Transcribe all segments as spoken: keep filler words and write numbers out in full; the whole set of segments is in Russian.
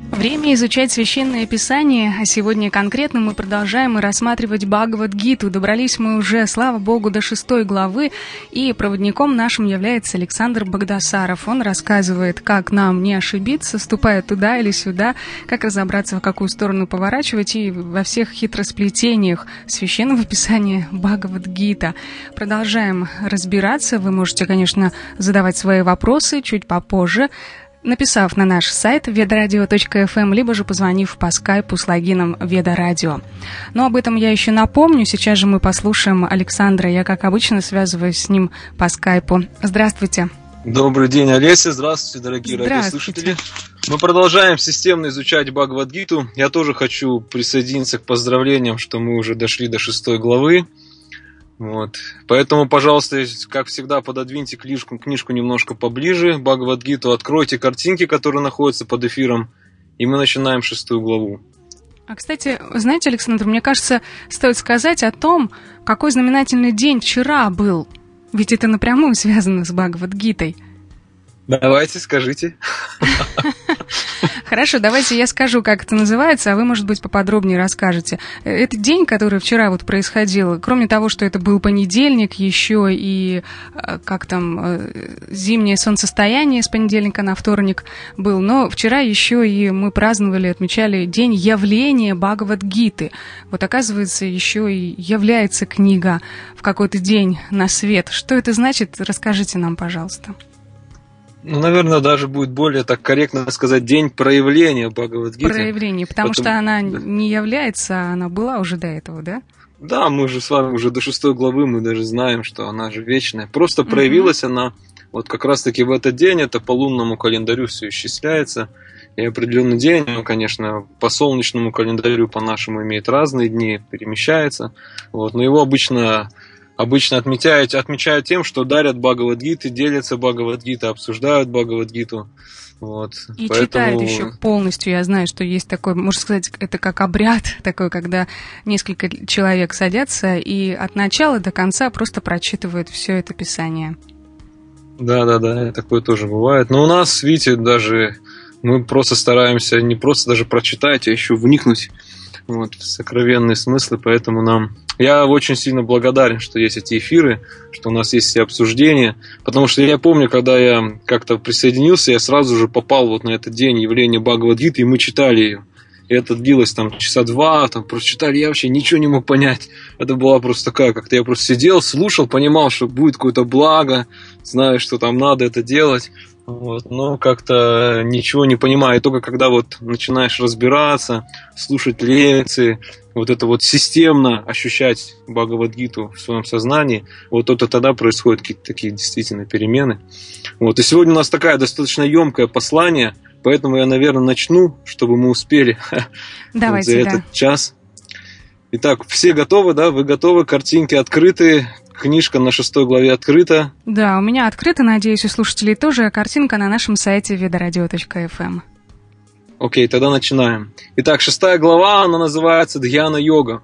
Время изучать Священное Писание, а сегодня конкретно мы продолжаем рассматривать Бхагавад-гиту. Добрались мы уже, слава Богу, до шестой главы, и проводником нашим является Александр Багдасаров. Он рассказывает, как нам не ошибиться, ступая туда или сюда, как разобраться, в какую сторону поворачивать, и во всех хитросплетениях Священного Писания Бхагавад-гита. Продолжаем разбираться. Вы можете, конечно, задавать свои вопросы чуть попозже, написав на наш сайт ведарадио точка эф эм, либо же позвонив по скайпу с логином Ведарадио. Но об этом я еще напомню. Сейчас же мы послушаем Александра. Я, как обычно, связываюсь с ним по скайпу. Здравствуйте. Добрый день, Олеся. Здравствуйте, дорогие радиослушатели. Мы продолжаем системно изучать Бхагавад-гиту. Я тоже хочу присоединиться к поздравлениям, что мы уже дошли до шестой главы. Вот. Поэтому, пожалуйста, как всегда, пододвиньте книжку, книжку немножко поближе, Бхагавад-гиту, откройте картинки, которые находятся под эфиром, и мы начинаем шестую главу. А, кстати, знаете, Александр, мне кажется, стоит сказать о том, какой знаменательный день вчера был. Ведь это напрямую связано с Бхагавад-гитой. Давайте, скажите. Хорошо, давайте я скажу, как это называется, а вы, может быть, поподробнее расскажете. Это день, который вчера вот происходил, кроме того, что это был понедельник, еще и, как там, зимнее солнцестояние с понедельника на вторник был, но вчера еще и мы праздновали, отмечали день явления Бхагавад-гиты. Вот, оказывается, еще и является книга в какой-то день на свет. Что это значит? Расскажите нам, пожалуйста. Ну, наверное, даже будет более так корректно сказать день проявления Бхагавад-гиты. Проявление, потому Потом... что она да. не является, она была уже до этого, да? Да, мы же с вами уже до шестой главы, мы даже знаем, что она же вечная. Просто проявилась mm-hmm. она вот как раз-таки в этот день, это по лунному календарю все исчисляется. И определенный день, он, конечно, по солнечному календарю, по нашему, имеет разные дни, перемещается. Вот, но его обычно... Обычно отмечают, отмечают тем, что дарят Бхагавад-гиты, делятся Бхагавад-гитой, обсуждают Бхагавад-гиту. Вот. И Поэтому... читают еще полностью. Я знаю, что есть такой, можно сказать, это как обряд такой, когда несколько человек садятся и от начала до конца просто прочитывают все это Писание. Да-да-да, такое тоже бывает. Но у нас, видите, даже мы просто стараемся не просто даже прочитать, а еще вникнуть вот, в сокровенные смыслы, поэтому нам... Я очень сильно благодарен, что есть эти эфиры, что у нас есть все обсуждения, потому что я помню, когда я как-то присоединился, я сразу же попал вот на этот день явления Бхагавад-гиты, и мы читали ее. И это длилось там часа два, там прочитали, я вообще ничего не мог понять. Это была просто такая, как-то я просто сидел, слушал, понимал, что будет какое-то благо, знаю, что там надо это делать. Вот, но как-то ничего не понимаю. И только когда вот начинаешь разбираться, слушать лекции, вот это вот системно ощущать Бхагавад-гиту в своем сознании, вот это тогда происходят какие-то такие действительно перемены. Вот. И сегодня у нас такая достаточно емкое послание, поэтому я, наверное, начну, чтобы мы успели Давайте, вот за да. этот час. Итак, все готовы, да? Вы готовы? Картинки открыты. Книжка на шестой главе открыта. Да, у меня открыта, надеюсь, у слушателей тоже. Картинка на нашем сайте ведарадио точка эф эм. Окей, тогда начинаем. Итак, шестая глава, она называется Дхьяна-йога.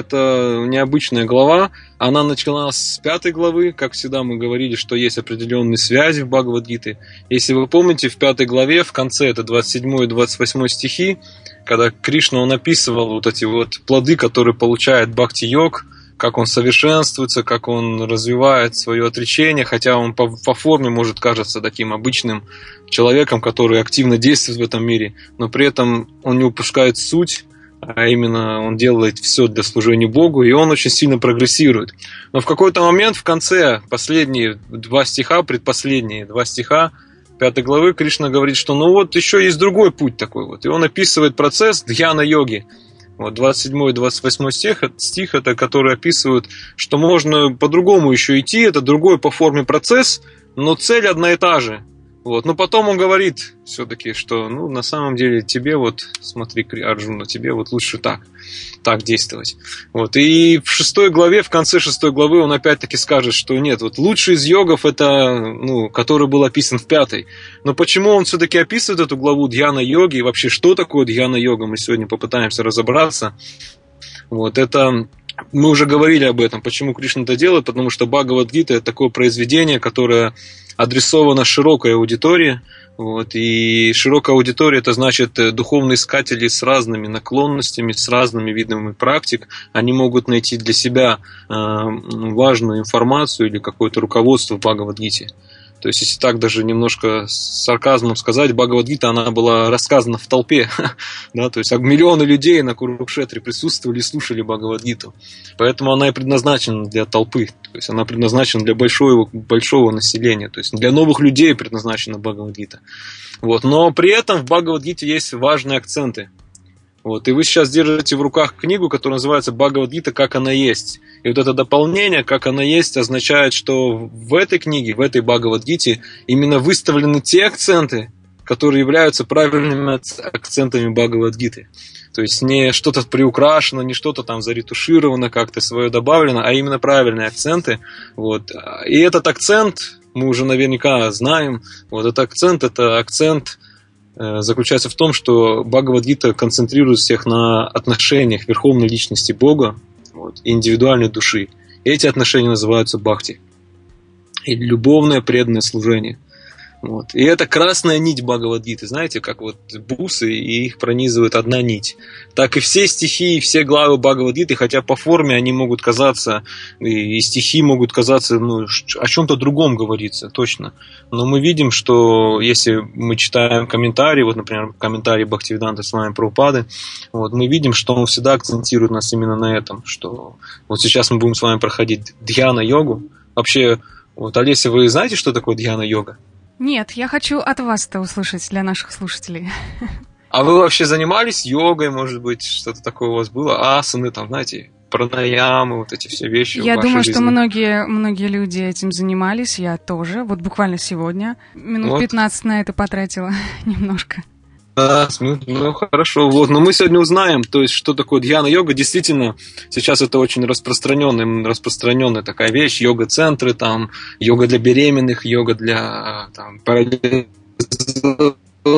Это необычная глава. Она началась с пятой главы. Как всегда мы говорили, что есть определенные связи в Бхагавад-гите. Если вы помните, в пятой главе, в конце, это двадцать седьмой и двадцать восьмой стихи, когда Кришна, он описывал вот эти вот плоды, которые получает бхакти-йог, как он совершенствуется, как он развивает свое отречение, хотя он по, по форме может кажется таким обычным человеком, который активно действует в этом мире, но при этом он не упускает суть, а именно он делает все для служения Богу, и он очень сильно прогрессирует. Но в какой-то момент в конце, последние два стиха, предпоследние два стиха пятой главы, Кришна говорит, что ну вот еще есть другой путь такой вот, и он описывает процесс дхьяна-йоги. Вот двадцать седьмой и двадцать восьмой стих, стих это, которые описывают, что можно по-другому еще идти, это другой по форме процесс, но цель одна и та же. Вот. Но потом он говорит все-таки, что ну, на самом деле тебе вот, смотри, Арджуна, тебе вот лучше так, так действовать. Вот. И в шестой главе, в конце шестой главы он опять-таки скажет, что нет, вот лучший из йогов это, ну, который был описан в пятой. Но почему он все-таки описывает эту главу дхьяна-йоги и вообще что такое дхьяна-йога, мы сегодня попытаемся разобраться. Вот. Это Мы уже говорили об этом, почему Кришна это делает, потому что Бхагавад-гита – это такое произведение, которое адресовано широкой аудитории. Вот, и широкая аудитория – это значит духовные искатели с разными наклонностями, с разными видами практик. Они могут найти для себя э, важную информацию или какое-то руководство в Бхагавад-гите. То есть, если так даже немножко с сарказмом сказать, Бхагавад-гита, она была рассказана в толпе. Да, то есть, миллионы людей на Курукшетре присутствовали и слушали Бхагавад-гиту. Поэтому она и предназначена для толпы. То есть, она предназначена для большого, большого населения. То есть, для новых людей предназначена Бхагавад-гита. Вот. Но при этом в Бхагавад-гите есть важные акценты. Вот. И вы сейчас держите в руках книгу, которая называется «Бхагавад-гита. Как она есть». И вот это дополнение, как она есть, означает, что в этой книге, в этой Бхагавад-гите именно выставлены те акценты, которые являются правильными акцентами Бхагавад-гиты. То есть не что-то приукрашено, не что-то там заретушировано, как-то свое добавлено, а именно правильные акценты. Вот. И этот акцент, мы уже наверняка знаем, вот этот акцент, это акцент заключается в том, что Бхагавад-гита концентрирует всех на отношениях верховной личности Бога, вот, и индивидуальной души. Эти отношения называются бхакти. Или любовное преданное служение. Вот. И это красная нить Бхагавад-гиты, знаете, как вот бусы, и их пронизывает одна нить. Так и все стихи, и все главы Бхагавад-гиты, хотя по форме они могут казаться, и стихи могут казаться, ну, о чем-то другом говорится, точно. Но мы видим, что если мы читаем комментарии, вот, например, комментарии Бхактивиданты Свами Прабхупады, вот, мы видим, что он всегда акцентирует нас именно на этом, что вот сейчас мы будем с вами проходить дхьяна-йогу. Вообще, вот, Олеся, вы знаете, что такое дхьяна-йога? Нет, я хочу от вас это услышать для наших слушателей. А вы вообще занимались йогой, может быть, что-то такое у вас было? Асаны, там, знаете, пранаямы, вот эти все вещи. Я думаю, жизни. Что многие, многие люди этим занимались, я тоже. Вот буквально сегодня минут вот. пятнадцать на это потратила немножко. Да, ну хорошо, вот, но мы сегодня узнаем, то есть, что такое дхьяна-йога. Действительно, сейчас это очень распространенная, распространенная такая вещь, йога-центры, там, йога для беременных, йога для там, парализованных,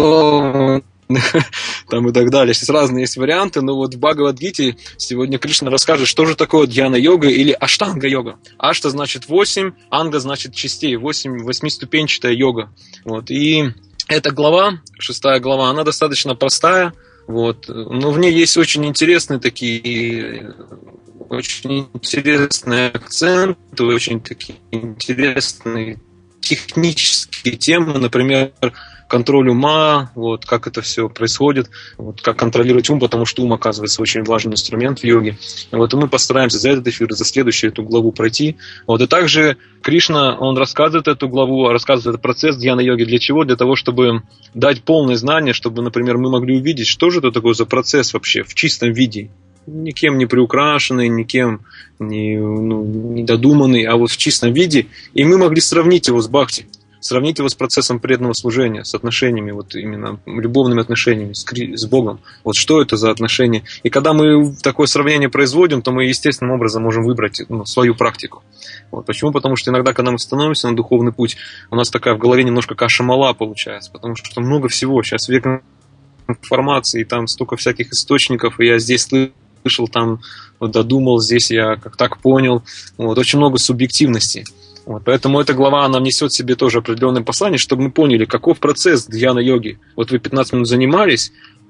там и так далее. Сейчас разные есть варианты, но вот в Бхагавад-гите сегодня Кришна расскажет, что же такое дхьяна-йога или аштанга-йога. Ашта значит восемь, анга значит частей, восемь, восьмиступенчатая йога. Вот, и эта глава, шестая глава, она достаточно простая, вот, но в ней есть очень интересные такие, очень интересные акценты, очень такие интересные технические темы, например, контроль ума, вот, как это все происходит, вот, как контролировать ум, потому что ум, оказывается, очень важный инструмент в йоге. Вот, и мы постараемся за этот эфир, за следующую эту главу пройти. Вот, и также Кришна, он рассказывает эту главу, рассказывает этот процесс дхьяна-йоги. Для чего? Для того, чтобы дать полное знание, чтобы, например, мы могли увидеть, что же это такое за процесс вообще в чистом виде. Никем не приукрашенный, никем не, ну, не додуманный, а вот в чистом виде. И мы могли сравнить его с бхакти. Сравнить его с процессом преданного служения, с отношениями, вот именно любовными отношениями с, с Богом. Вот что это за отношения. И когда мы такое сравнение производим, то мы естественным образом можем выбрать, ну, свою практику. Вот. Почему? Потому что иногда, когда мы становимся на духовный путь, у нас такая в голове немножко каша-мала получается. Потому что много всего. Сейчас век информации, и там столько всяких источников, и я здесь слышал, там вот, додумал, здесь я как так понял. Вот. Очень много субъективности. Вот, поэтому эта глава, она несет в себе тоже определенное послание, чтобы мы поняли, каков процесс дхьяна-йоги. Вот вы пятнадцать минут занимались,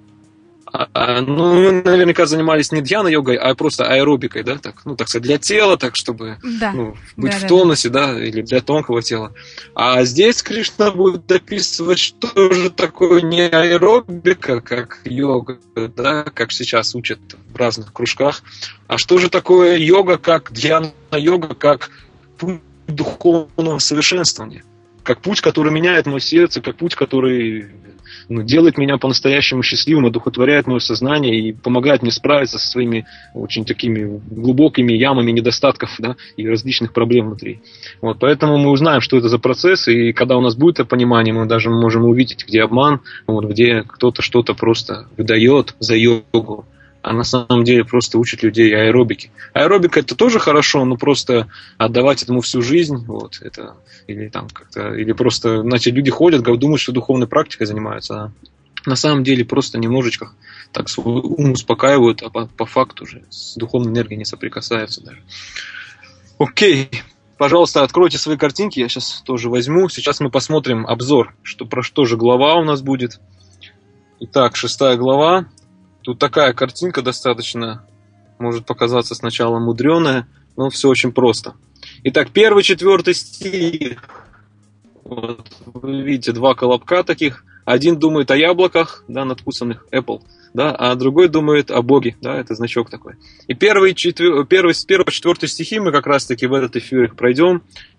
а, а, ну, вы наверняка занимались не дхьяна-йогой, а просто аэробикой, да, так, ну, так сказать, для тела, так, чтобы да. ну, быть да, в да, тонусе, да. да, или для тонкого тела. А здесь Кришна будет описывать, что же такое не аэробика, как йога, да, как сейчас учат в разных кружках, а что же такое йога, как дхьяна-йога, как путь духовного совершенствования, как путь, который меняет мое сердце, как путь, который ну, делает меня по-настоящему счастливым, одухотворяет мое сознание и помогает мне справиться со своими очень такими глубокими ямами недостатков, да, и различных проблем внутри. Вот, поэтому мы узнаем, что это за процесс, и когда у нас будет это понимание, мы даже можем увидеть, где обман, вот, где кто-то что-то просто выдает за йогу, а на самом деле просто учат людей аэробике. Аэробика это тоже хорошо, но просто отдавать этому всю жизнь, вот, это, или там как-то, или просто, значит, люди ходят, думают, что духовной практикой занимаются, а на самом деле просто немножечко так свой ум успокаивают, а по, по факту уже с духовной энергией не соприкасаются даже. Окей, пожалуйста, откройте свои картинки, я сейчас тоже возьму. Сейчас мы посмотрим обзор, что, про что же глава у нас будет. Итак, шестая глава. Тут такая картинка достаточно, может показаться сначала мудреная, но все очень просто. Итак, первый, четвертый стих. Вот, вы видите два колобка таких. Один думает о яблоках, да, надкусанных, Apple, да, а другой думает о Боге, да, это значок такой. И первый, четвер... первый, с первого по четвертый стихи мы как раз-таки в этот эфир их пройдем.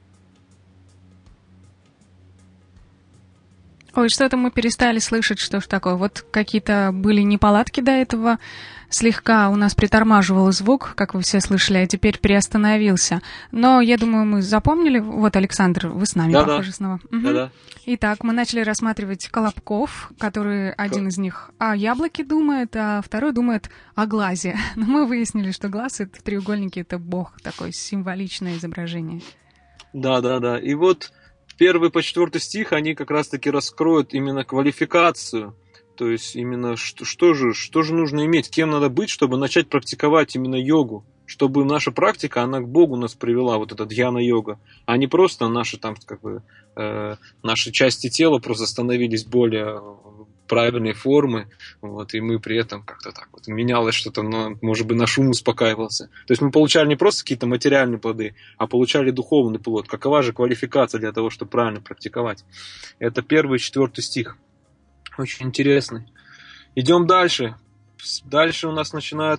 Ой, что-то мы перестали слышать, что ж такое. Вот какие-то были неполадки до этого. Слегка у нас притормаживал звук, как вы все слышали, а теперь приостановился. Но я думаю, мы запомнили. Вот, Александр, вы с нами, да, похоже, да. снова. Угу. Да, да. Итак, мы начали рассматривать колобков, которые один из них о яблоке думает, а второй думает о глазе. Но мы выяснили, что глаз это в треугольнике это Бог, такое символичное изображение. Да, да, да. И вот первый по четвертый стих, они как раз-таки раскроют именно квалификацию. То есть именно что, что, же, что же нужно иметь, кем надо быть, чтобы начать практиковать именно йогу. Чтобы наша практика, она к Богу нас привела, вот эта дьяна-йога. А не просто наши, там, как бы, э, наши части тела просто становились более правильной формы. Вот, и мы при этом как-то так вот менялось что-то, но, может быть, наш ум успокаивался. То есть мы получали не просто какие-то материальные плоды, а получали духовный плод. Какова же квалификация для того, чтобы правильно практиковать? Это первый и четвертый стих. Очень интересный. Идем дальше. Дальше у нас начинает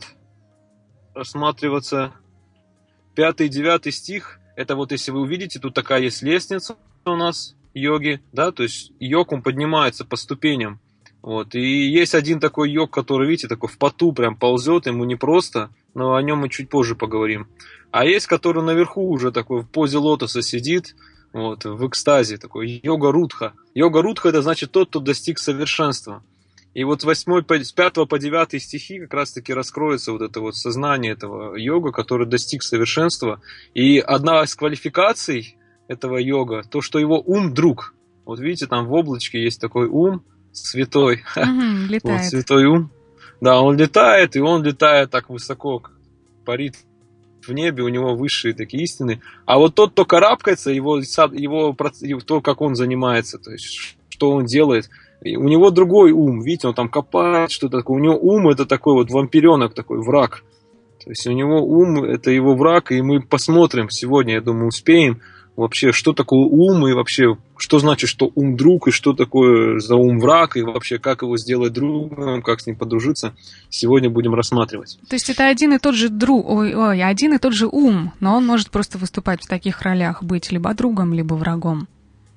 рассматриваться пятый и девятый стих. Это вот если вы увидите, тут такая есть лестница у нас йоги, да, то есть йог, он поднимается по ступеням. Вот. И есть один такой йог, который, видите, такой в поту прям ползет, ему непросто, но о нем мы чуть позже поговорим. А есть, который наверху уже такой в позе лотоса сидит, вот, в экстазе, такой йога-рудха. Йога-рудха — это значит тот, кто достиг совершенства. И вот с, восьмой, с пятого по девятый стихи как раз-таки раскроется вот это вот сознание этого йога, который достиг совершенства. И одна из квалификаций этого йога, то, что его ум друг. Вот видите, там в облачке есть такой ум святой. Угу, летает. Вот, святой ум. Да, он летает, и он летает так высоко, парит в небе, у него высшие такие истины. А вот тот, кто карабкается, его, его, то, как он занимается, то есть что он делает, у него другой ум, видите, он там копает что-то такое. У него ум — это такой вот вампиренок, такой враг. То есть у него ум — это его враг, и мы посмотрим сегодня, я думаю, успеем вообще, что такое ум, и вообще, что значит, что ум друг, и что такое за ум враг, и вообще, как его сделать другом, как с ним подружиться. Сегодня будем рассматривать. То есть это один и тот же друг, ой, ой, один и тот же ум, но он может просто выступать в таких ролях, быть либо другом, либо врагом.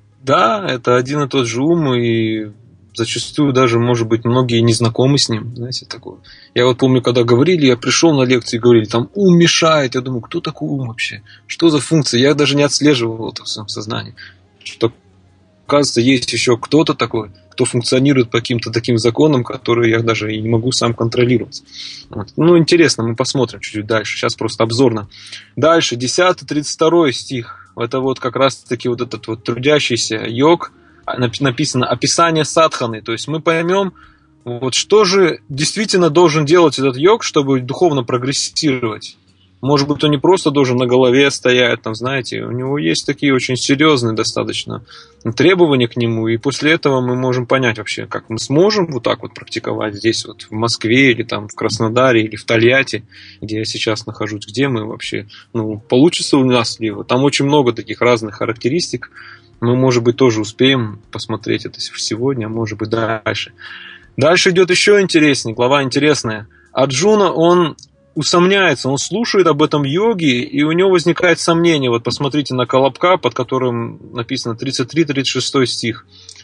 Да, это один и тот же ум, и зачастую даже, может быть, многие не знакомы с ним, знаете, такое. Я вот помню, когда говорили, я пришел на лекцию и говорили, там ум мешает. Я думаю, кто такой ум вообще? Что за функция? Я даже не отслеживал это в своем сознании. Что, оказывается, есть еще кто-то такой, кто функционирует по каким-то таким законам, которые я даже и не могу сам контролировать. Вот. Ну, интересно, мы посмотрим чуть-чуть дальше. Сейчас просто обзорно. Дальше, десятый тридцать второй стих. Это вот как раз-таки вот этот вот трудящийся йог. Написано описание садханы. То есть мы поймем, вот что же действительно должен делать этот йог, чтобы духовно прогрессировать. Может быть, он не просто должен на голове стоять, там, знаете, у него есть такие очень серьезные достаточно требования к нему, и после этого мы можем понять вообще, как мы сможем вот так вот практиковать здесь вот в Москве или там в Краснодаре или в Тольятти, где я сейчас нахожусь, где мы вообще, ну, получится у нас ли. Там очень много таких разных характеристик. Мы, может быть, тоже успеем посмотреть это сегодня, а может быть, дальше. Дальше идет еще интереснее, глава интересная. Арджуна, он усомняется, он слушает об этом йоге, и у него возникает сомнение. Вот посмотрите на колобка, под которым написано тридцать три тридцать шесть стих.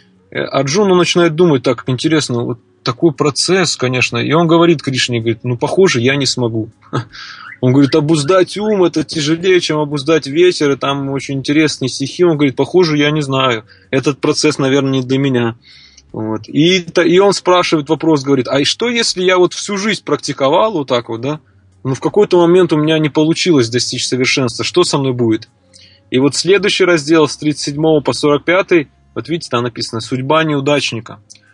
Арджуна начинает думать, так, интересно, вот такой процесс, конечно. И он говорит Кришне, говорит, ну, похоже, я не смогу. Он говорит, обуздать ум это тяжелее, чем обуздать ветер, и там очень интересные стихи. Он говорит, похоже, я не знаю, этот процесс, наверное, не для меня. Вот. И, и он спрашивает вопрос, говорит, а что если я вот всю жизнь практиковал вот так вот, да, но в какой-то момент у меня не получилось достичь совершенства, что со мной будет? И вот следующий раздел с тридцать седьмого по сорок пятый, вот видите, там написано «Судьба неудачника».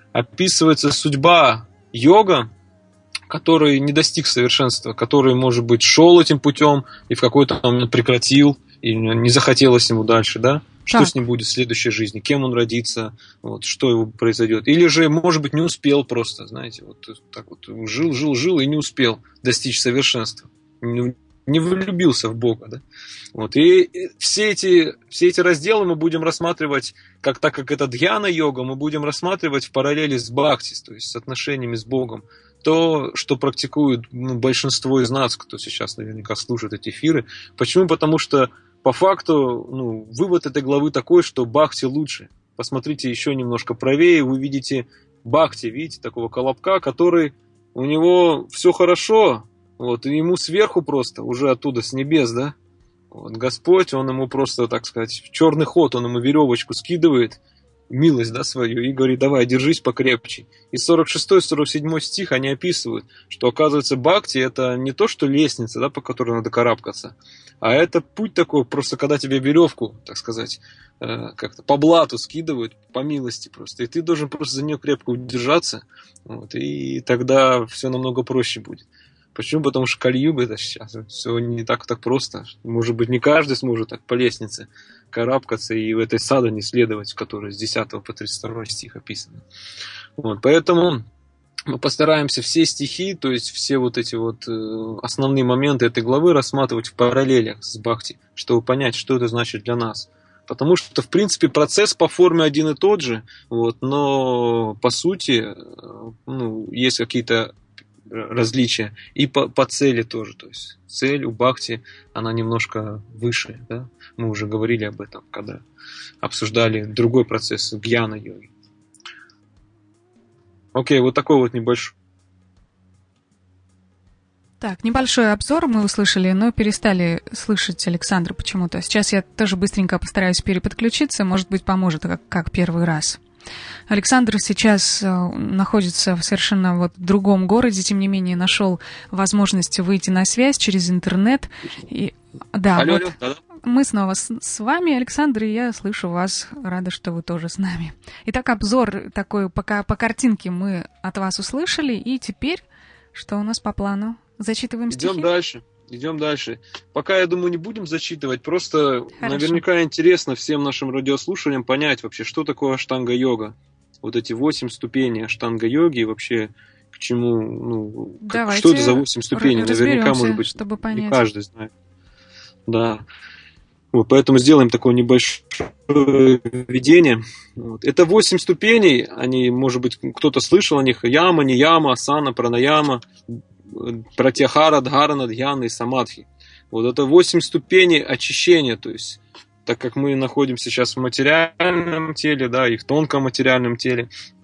описывается судьба йога, который не достиг совершенства, который, может быть, шел этим путем и в какой-то момент прекратил, и не захотелось ему дальше, да? Что так. С ним будет в следующей жизни, кем он родится, вот, что его произойдет. Или же, может быть, не успел просто, знаете, вот так вот жил, жил, жил и не успел достичь совершенства. Не, не влюбился в Бога, да? Вот. И все эти, все эти разделы мы будем рассматривать, как, так как это дхьяна-йога, мы будем рассматривать в параллели с бхакти, то есть с отношениями с Богом. То, что практикуют ну, большинство из нас, кто сейчас наверняка слушает эти эфиры. Почему? Потому что по факту ну, вывод этой главы такой, что бхакти лучше. Посмотрите еще немножко правее, вы видите бхакти, видите, такого колобка, который у него все хорошо, вот, и ему сверху просто, уже оттуда, с небес, да, вот, Господь, он ему просто, так сказать, в черный ход, он ему веревочку скидывает, милость, да, свою, и говорит, давай, держись покрепче. И сорок шестой сорок седьмой стих, они описывают, что, оказывается, бхакти это не то, что лестница, да, по которой надо карабкаться, а это путь такой, просто когда тебе веревку, так сказать, э, как-то по блату скидывают, по милости просто, и ты должен просто за нее крепко удержаться, вот, и тогда все намного проще будет. Почему? Потому что Кали-юга это сейчас все не так, так просто. Может быть, не каждый сможет так по лестнице карабкаться и в этой садхане следовать, в которой с десятого по тридцать второй стих описано. Вот, поэтому мы постараемся все стихи, то есть все вот эти вот основные моменты этой главы рассматривать в параллелях с бхакти, чтобы понять, что это значит для нас. Потому что, в принципе, процесс по форме один и тот же, вот, но по сути ну, есть какие-то различия. И по, по цели тоже. То есть цель у бхакти, она немножко выше. Да? Мы уже говорили об этом, когда обсуждали другой процесс гьяна-йоги. Окей, вот такой вот небольшой. Так, небольшой обзор мы услышали, но перестали слышать Александра почему-то. Сейчас я тоже быстренько постараюсь переподключиться, может быть, поможет, как, как первый раз. Александр сейчас находится в совершенно вот другом городе, тем не менее нашел возможность выйти на связь через интернет. И, да, алло, вот алло, да, да. Мы снова с, с вами, Александр, и я слышу вас. Рада, что вы тоже с нами. Итак, обзор такой пока по картинке мы от вас услышали, и теперь что у нас по плану? Зачитываем стихи? Идем дальше. Идем дальше. Пока, я думаю, не будем зачитывать. Просто Хорошо. Наверняка интересно всем нашим радиослушателям понять вообще, что такое аштанга-йога. Вот эти восемь ступеней аштанга-йоги и вообще к чему, ну, как, что это за восемь ступеней. Наверняка, может быть, чтобы понять. Не каждый знает. Да. Вот, поэтому сделаем такое небольшое введение. Вот. Это восемь ступеней. Они, может быть, кто-то слышал о них. Яма, нияма, асана, пранаяма, пратьяхара, дхарана, дхьяна и самадхи. Вот это восемь ступеней очищения, то есть, так как мы находимся сейчас в материальном теле, да, и в тонком материальном теле,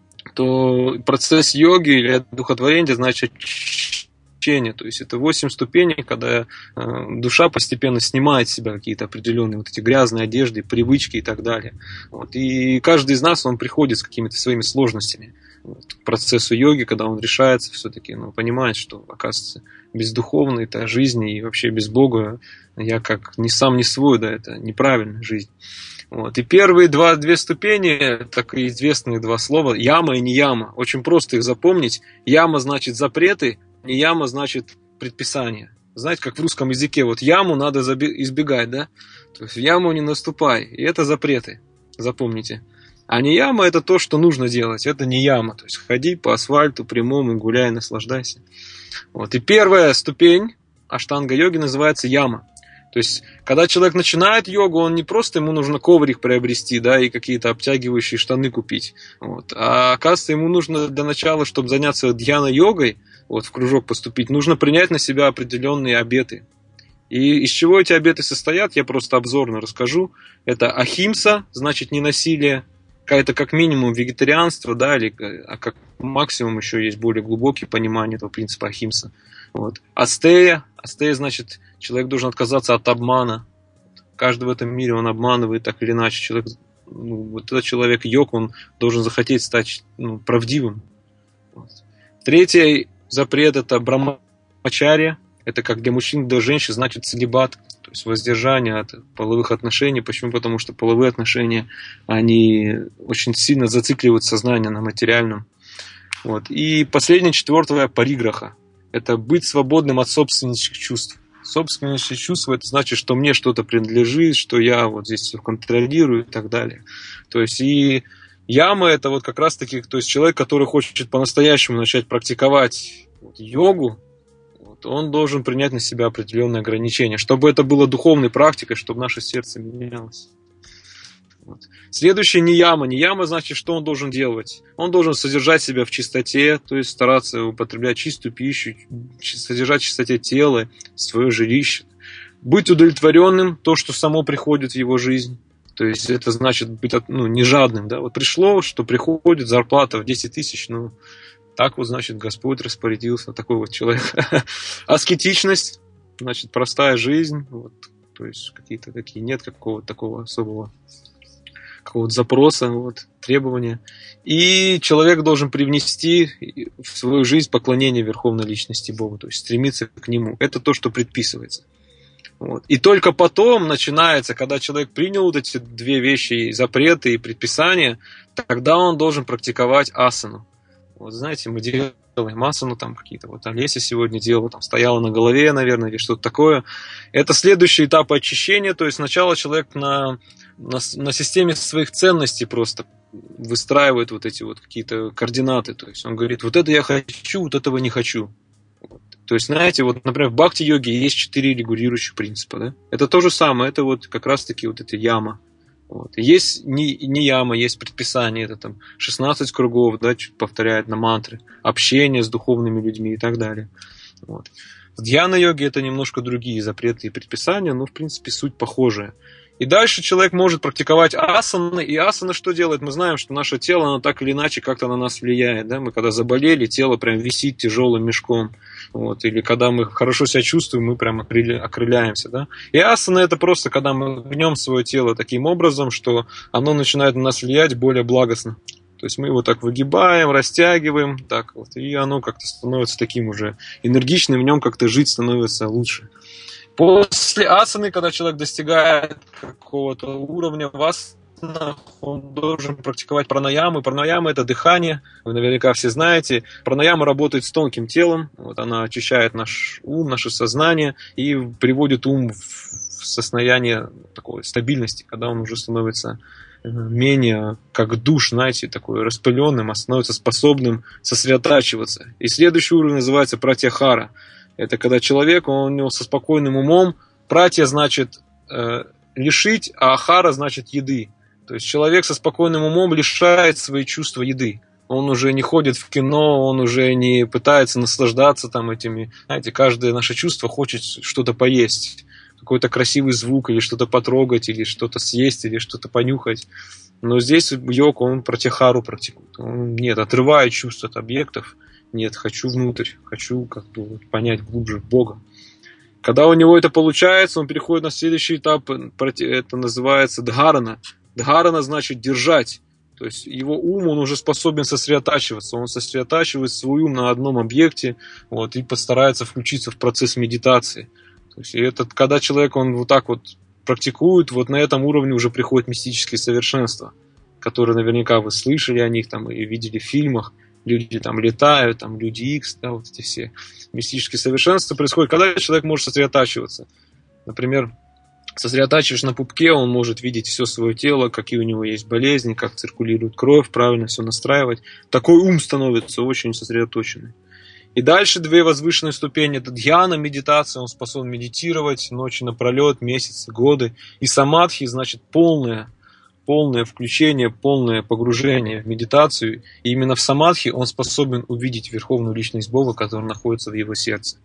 то процесс йоги или духотворения значит очищение, то есть это восемь ступеней, когда э, душа постепенно снимает с себя какие-то определенные вот эти грязные одежды, привычки и так далее. Вот. И каждый из нас, он приходит с какими-то своими сложностями. Вот, к процессу йоги, когда он решается все-таки, ну, понимает, что, оказывается, без духовной-то жизни и вообще без Бога я как ни сам, ни свой, да, это неправильная жизнь. Вот. И первые два, две ступени, так и известные два слова, яма и нияма. Очень просто их запомнить. Яма значит запреты, нияма значит предписание. Знаете, как в русском языке, вот яму надо избегать, да? То есть в яму не наступай. И это запреты, запомните. А нияма это то, что нужно делать. Это не яма. То есть ходи по асфальту прямому, гуляй, наслаждайся. Вот. И первая ступень аштанга-йоги называется яма. То есть, когда человек начинает йогу, он не просто, ему нужно коврик приобрести, да, и какие-то обтягивающие штаны купить. Вот. А оказывается, ему нужно для начала, чтобы заняться дхьяна-йогой, вот, в кружок поступить, нужно принять на себя определенные обеты. И из чего эти обеты состоят, я просто обзорно расскажу. Это ахимса, значит ненасилие. Это как минимум вегетарианство, да, или, а как максимум еще есть более глубокие понимания этого принципа ахимса. Вот. Астея. Астея значит, человек должен отказаться от обмана. Каждый в этом мире он обманывает так или иначе. Человек, ну, вот этот человек йог, он должен захотеть стать ну, правдивым. Вот. Третий запрет это брамачарья. Это как для мужчин, для женщин значит целибат. То есть воздержание от половых отношений. Почему? Потому что половые отношения, они очень сильно зацикливают сознание на материальном. Вот. И последнее, четвертое, париграха. Это быть свободным от собственнических чувств. Собственнические чувства, это значит, что мне что-то принадлежит, что я вот здесь все контролирую и так далее. То есть и яма это вот как раз таки, то есть человек, который хочет по-настоящему начать практиковать вот, йогу, вот, он должен принять на себя определенные ограничения, чтобы это было духовной практикой, чтобы наше сердце менялось. Вот. Следующее нияма. Нияма значит, что он должен делать? Он должен содержать себя в чистоте, то есть стараться употреблять чистую пищу, содержать в чистоте тела, свое жилище. Быть удовлетворенным, то, что само приходит в его жизнь. То есть это значит быть ну, не жадным. Да? Вот пришло, что приходит зарплата в десять тысяч, ну так вот, значит, Господь распорядился, такой вот человек. Аскетичность, значит, простая жизнь. Вот. То есть какие-то такие, нет какого-то такого особого какого-то запроса, вот, требования. И человек должен привнести в свою жизнь поклонение Верховной Личности Богу, то есть стремиться к Нему. Это то, что предписывается. Вот. И только потом начинается, когда человек принял вот эти две вещи, запреты и предписания, тогда он должен практиковать асану. Вот знаете, мы делаем асану, там какие-то, вот Олеся сегодня делала, там стояла на голове, наверное, или что-то такое. Это следующий этап очищения, то есть сначала человек на, на, на системе своих ценностей просто выстраивает вот эти вот какие-то координаты, то есть он говорит, вот это я хочу, вот этого не хочу. Вот. То есть, знаете, вот, например, в бхакти-йоге есть четыре регулирующих принципа, да? Это то же самое, это вот как раз-таки вот эта яма. Вот. Есть не, не яма, есть предписание, это там шестнадцать кругов, да, чуть повторяет на мантры, общение с духовными людьми и так далее. Вот. В дьяна-йоге это немножко другие запреты и предписания, но в принципе суть похожая. И дальше человек может практиковать асаны, и асана что делает? Мы знаем, что наше тело, оно так или иначе как-то на нас влияет. Да? Мы когда заболели, тело прям висит тяжелым мешком. Вот. Или когда мы хорошо себя чувствуем, мы прям окрыляемся. Да? И асана это просто, когда мы гнем свое тело таким образом, что оно начинает на нас влиять более благостно. То есть мы его так выгибаем, растягиваем, так вот, и оно как-то становится таким уже энергичным, в нем как-то жить становится лучше. После асаны, когда человек достигает какого-то уровня в асанах, он должен практиковать пранаяму. Пранаяму – это дыхание, вы наверняка все знаете. Пранаяма работает с тонким телом, вот она очищает наш ум, наше сознание и приводит ум в состояние такой стабильности, когда он уже становится менее как душ, знаете, такой распыленным, а становится способным сосредотачиваться. И следующий уровень называется пратьяхара. Это когда человек, он у него со спокойным умом, пратья значит э, лишить, а ахара значит еды. То есть человек со спокойным умом лишает свои чувства еды. Он уже не ходит в кино, он уже не пытается наслаждаться там этими. Знаете, каждое наше чувство хочет что-то поесть. Какой-то красивый звук, или что-то потрогать, или что-то съесть, или что-то понюхать. Но здесь йог, он пратьяхару практикует. Он, нет, отрывает чувства от объектов. Нет, хочу внутрь, хочу как бы понять глубже Бога. Когда у него это получается, он переходит на следующий этап, это называется дхарана. Дхарана значит держать. То есть его ум, он уже способен сосредотачиваться. Он сосредотачивает свой ум на одном объекте, вот, и постарается включиться в процесс медитации. То есть, и это, когда человек он вот так вот практикует, вот на этом уровне уже приходят мистические совершенства, которые наверняка вы слышали о них там, и видели в фильмах. Люди там летают, там люди Икс, да, вот эти все мистические совершенства происходят, когда человек может сосредотачиваться. Например, сосредотачиваешь на пупке, он может видеть все свое тело, какие у него есть болезни, как циркулирует кровь, правильно все настраивать. Такой ум становится очень сосредоточенный. И дальше две возвышенные ступени. Это дьяна, медитация, он способен медитировать ночи напролет, месяцы, годы. И самадхи, значит, полное, полное включение, полное погружение в медитацию. И именно в самадхи он способен увидеть Верховную Личность Бога, которая находится в его сердце.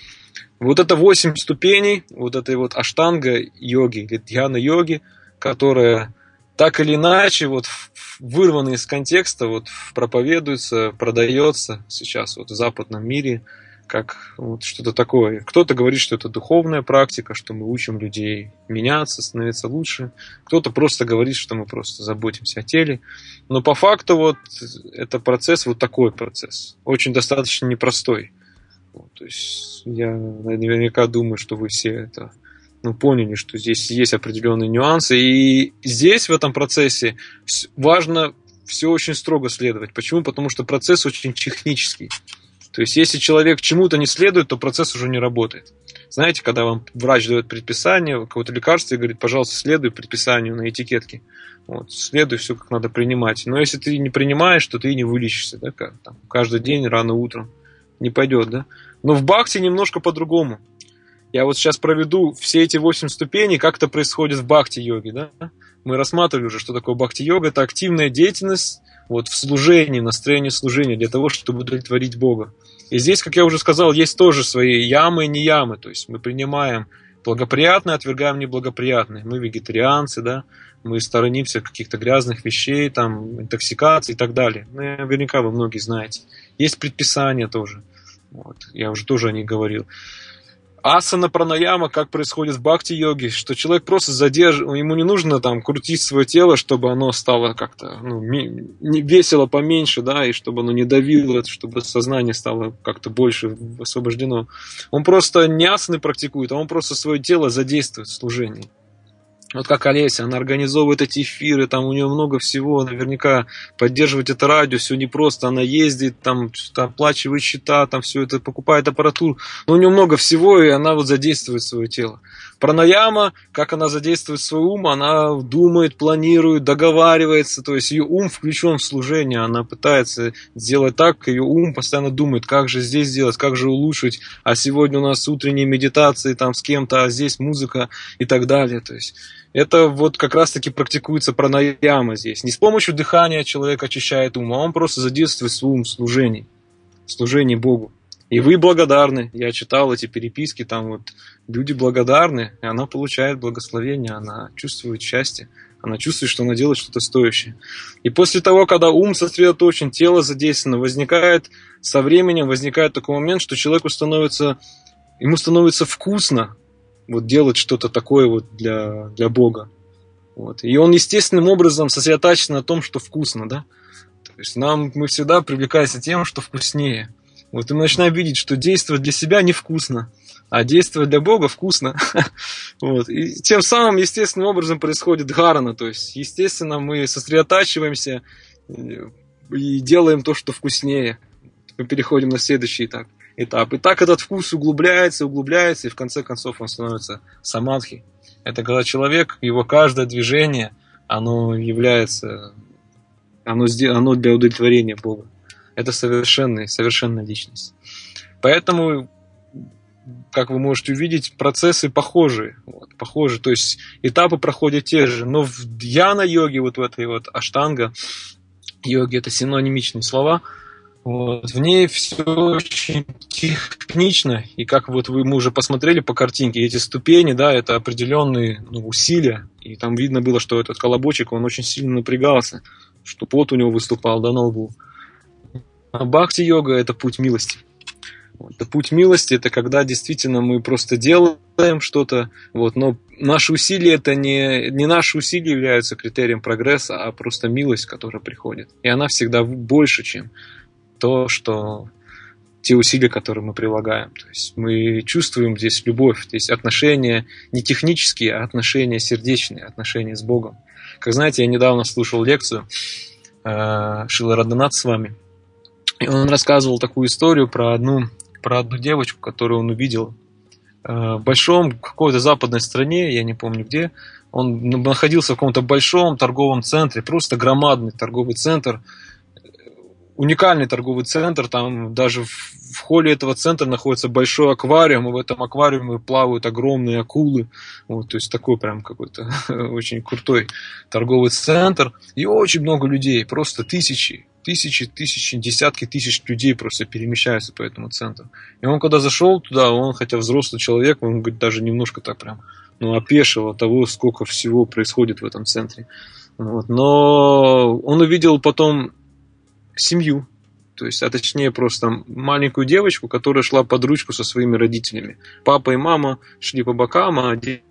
Вот это восемь ступеней, вот этой вот аштанга-йоги, или дьяна-йоги, которая так или иначе вот вырваны из контекста, вот проповедуется, продается сейчас вот в западном мире как вот что-то такое. Кто-то говорит, что это духовная практика, что мы учим людей меняться, становиться лучше. Кто-то просто говорит, что мы просто заботимся о теле. Но по факту вот это процесс, вот такой процесс. Очень достаточно непростой. Вот, то есть я наверняка думаю, что вы все это ну, поняли, что здесь есть определенные нюансы. И здесь, в этом процессе, важно все очень строго следовать. Почему? Потому что процесс очень технический. То есть, если человек чему-то не следует, то процесс уже не работает. Знаете, когда вам врач дает предписание, какое-то лекарство и говорит, пожалуйста, следуй предписанию на этикетке. Вот, следуй все, как надо принимать. Но если ты не принимаешь, то ты не вылечишься. Да, как, там, каждый день, рано утром. Не пойдет, да? Но в бхакти немножко по-другому. Я вот сейчас проведу все эти восемь ступеней, как это происходит в бхакти-йоге, да? Мы рассматривали уже, что такое бхакти-йога. Это активная деятельность вот, в служении, в настроении служения для того, чтобы удовлетворить Бога. И здесь, как я уже сказал, есть тоже свои ямы и не ямы. То есть мы принимаем благоприятное, отвергаем неблагоприятное. Мы вегетарианцы, да? Мы сторонимся каких-то грязных вещей, там, интоксикации и так далее. Ну, наверняка вы многие знаете. Есть предписания тоже. Вот. Я уже тоже о них говорил. Асана, пранаяма, как происходит в бхакти-йоге, что человек просто задерживает, ему не нужно там крутить свое тело, чтобы оно стало как-то ну, весело поменьше, да, и чтобы оно не давило, чтобы сознание стало как-то больше освобождено. Он просто не асаны практикует, а он просто свое тело задействует в служении. Вот как Олеся, она организовывает эти эфиры, там у нее много всего, наверняка поддерживать это радио, все непросто, она ездит, там оплачивает счета, там все это, покупает аппаратуру, но у нее много всего, и она вот задействует свое тело. Пранаяма, как она задействует свой ум, она думает, планирует, договаривается, то есть ее ум включен в служение, она пытается сделать так, ее ум постоянно думает, как же здесь сделать, как же улучшить, а сегодня у нас утренние медитации там с кем-то, а здесь музыка и так далее, то есть это вот как раз-таки практикуется пранаяма здесь. Не с помощью дыхания человек очищает ум, а он просто задействует свой ум в служении, в служении Богу. И вы благодарны. Я читал эти переписки, там вот люди благодарны, и она получает благословение, она чувствует счастье, она чувствует, что она делает что-то стоящее. И после того, когда ум сосредоточен, тело задействовано, возникает, со временем возникает такой момент, что человеку становится, ему становится вкусно вот делать что-то такое вот для, для Бога. Вот. И он естественным образом сосредотачивается на том, что вкусно, да? То есть нам, мы всегда привлекаемся тем, что вкуснее. Вот и мы начинаем видеть, что действовать для себя невкусно, а действовать для Бога вкусно. Вот. И тем самым естественным образом происходит дхарана, то есть естественно мы сосредотачиваемся и делаем то, что вкуснее. Мы переходим на следующий этап. этап. И так этот вкус углубляется, углубляется, и в конце концов он становится самадхи. Это когда человек, его каждое движение, оно является, оно, оно для удовлетворения Бога. Это совершенная, совершенная личность. Поэтому, как вы можете увидеть, процессы похожи. Вот, похожи. То есть этапы проходят те же. Но в дьяна-йоге, вот в этой вот аштанга-йоге, это синонимичные слова, вот, в ней все очень технично. И как вот вы, мы уже посмотрели по картинке, эти ступени, да, это определенные ну, усилия. И там видно было, что этот колобочек, он очень сильно напрягался, что пот у него выступал, да, на лбу. А бхакти-йога – это путь милости. Вот. Это путь милости – это когда действительно мы просто делаем что-то, вот, но наши усилия – это не, не наши усилия являются критерием прогресса, а просто милость, которая приходит. И она всегда больше, чем то, что те усилия, которые мы прилагаем. То есть мы чувствуем здесь любовь, здесь отношения не технические, а отношения сердечные, отношения с Богом. Как знаете, я недавно слушал лекцию э, Шрилы Радханатха с вами. И он рассказывал такую историю про одну, про одну девочку, которую он увидел в большом какой-то западной стране, я не помню где. Он находился в каком-то большом торговом центре, просто громадный торговый центр, уникальный торговый центр. Там даже в, в холле этого центра находится большой аквариум, и в этом аквариуме плавают огромные акулы. Вот, то есть такой прям какой-то очень крутой торговый центр. И очень много людей, просто тысячи. Тысячи, тысячи, десятки тысяч людей просто перемещаются по этому центру. И он когда зашел туда, он, хотя взрослый человек, он говорит, даже немножко так прям, ну, опешил от того, сколько всего происходит в этом центре. Вот. Но он увидел потом семью, то есть, а точнее просто маленькую девочку, которая шла под ручку со своими родителями. Папа и мама шли по бокам, а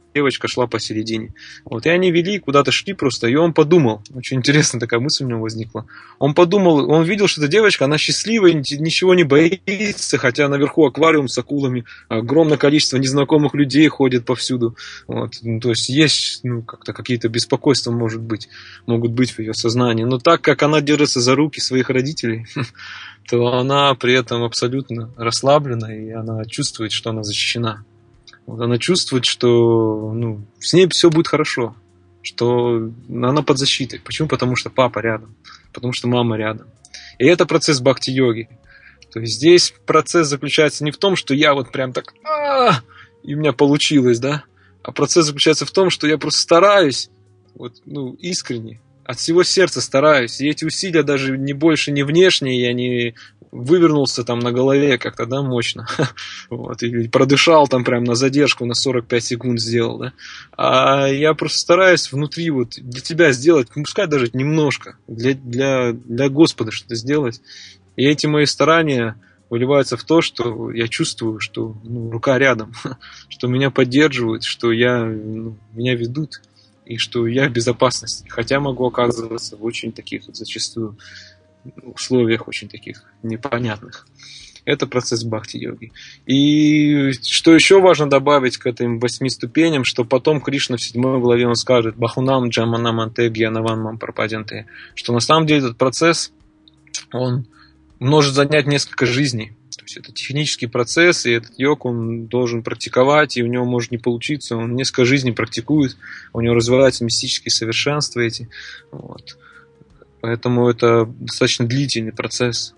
девочка шла посередине. Вот, и они вели, куда-то шли просто, и он подумал, очень интересная такая мысль у него возникла. Он подумал, он видел, что эта девочка, она счастливая, ничего не боится, хотя наверху аквариум с акулами, огромное количество незнакомых людей ходит повсюду. Вот, ну, то есть есть, ну, как-то какие-то беспокойства, может быть, могут быть в ее сознании. Но так как она держится за руки своих родителей, то она при этом абсолютно расслаблена, и она чувствует, что она защищена. Вот она чувствует, что ну, с ней все будет хорошо, что она под защитой. Почему? Потому что папа рядом, потому что мама рядом. И это процесс бхакти-йоги. То есть здесь процесс заключается не в том, что я вот прям так, а и у меня получилось, да, а процесс заключается в том, что я просто стараюсь, вот, ну, искренне, от всего сердца стараюсь. И эти усилия даже не больше, не внешние, я не вывернулся там на голове как-то, да, мощно. Вот, или продышал там прям на задержку на сорок пять секунд сделал, да. А я просто стараюсь внутри вот для тебя сделать, пускай даже немножко, для, для, для Господа что-то сделать. И эти мои старания выливаются в то, что я чувствую, что ну, рука рядом, что меня поддерживают, что я, ну, меня ведут. И что я в безопасности, хотя могу оказываться в очень таких зачастую условиях, очень таких непонятных. Это процесс бхакти-йоги. И что еще важно добавить к этим восьми ступеням, что потом Кришна в седьмой главе он скажет «Бахунам джаманам анте гьянаван мам прападянте», что на самом деле этот процесс, он может занять несколько жизней. То есть это технический процесс, и этот йог он должен практиковать, и у него может не получиться. Он несколько жизней практикует, у него развиваются мистические совершенства эти. Вот. Поэтому это достаточно длительный процесс.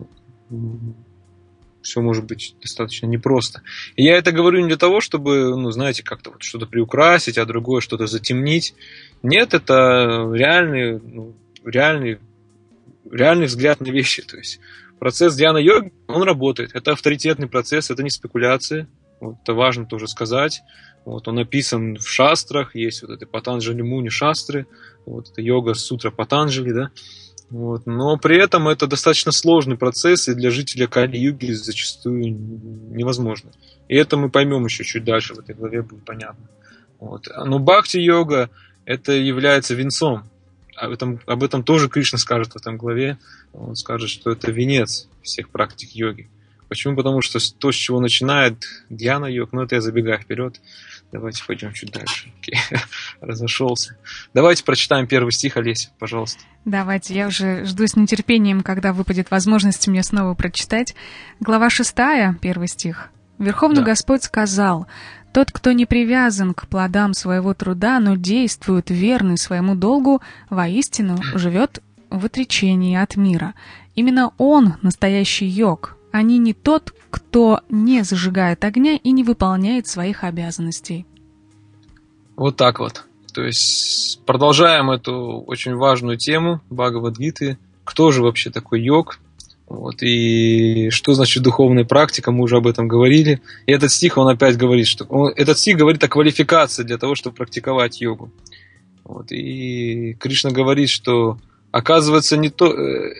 Все может быть достаточно непросто. И я это говорю не для того, чтобы, ну, знаете, как-то вот что-то приукрасить, а другое что-то затемнить. Нет, это реальный, ну, реальный, реальный взгляд на вещи. То есть процесс дьяна-йоги, он работает. Это авторитетный процесс, это не спекуляции. Вот, это важно тоже сказать. Вот, он описан в шастрах, есть вот это Патанджали Муни шастры, вот это йога сутра Патанджали, да. Вот, но при этом это достаточно сложный процесс, и для жителя Кали-юги зачастую невозможно. И это мы поймем еще чуть дальше, в этой главе будет понятно. Вот. Но бхакти-йога это является венцом. Об этом, об этом тоже Кришна скажет в этом главе. Он скажет, что это венец всех практик йоги. Почему? Потому что то, с чего начинает дьяна-йог, ну это я забегаю вперед. Давайте пойдем чуть дальше. Окей. Разошелся. Давайте прочитаем первый стих, Олеся, пожалуйста. Давайте, я уже жду с нетерпением, когда выпадет возможность мне снова прочитать. Глава шестая, первый стих. Верховный да. Господь сказал: «Тот, кто не привязан к плодам своего труда, но действует верный своему долгу, воистину живет в отречении от мира. Именно он настоящий йог, а не не тот, кто не зажигает огня и не выполняет своих обязанностей». Вот так вот. То есть продолжаем эту очень важную тему Бхагавад-гиты. Кто же вообще такой йог? Вот, и что значит духовная практика, мы уже об этом говорили. И этот стих, он опять говорит, что он, этот стих говорит о квалификации для того, чтобы практиковать йогу. Вот, и Кришна говорит, что оказывается не то, э,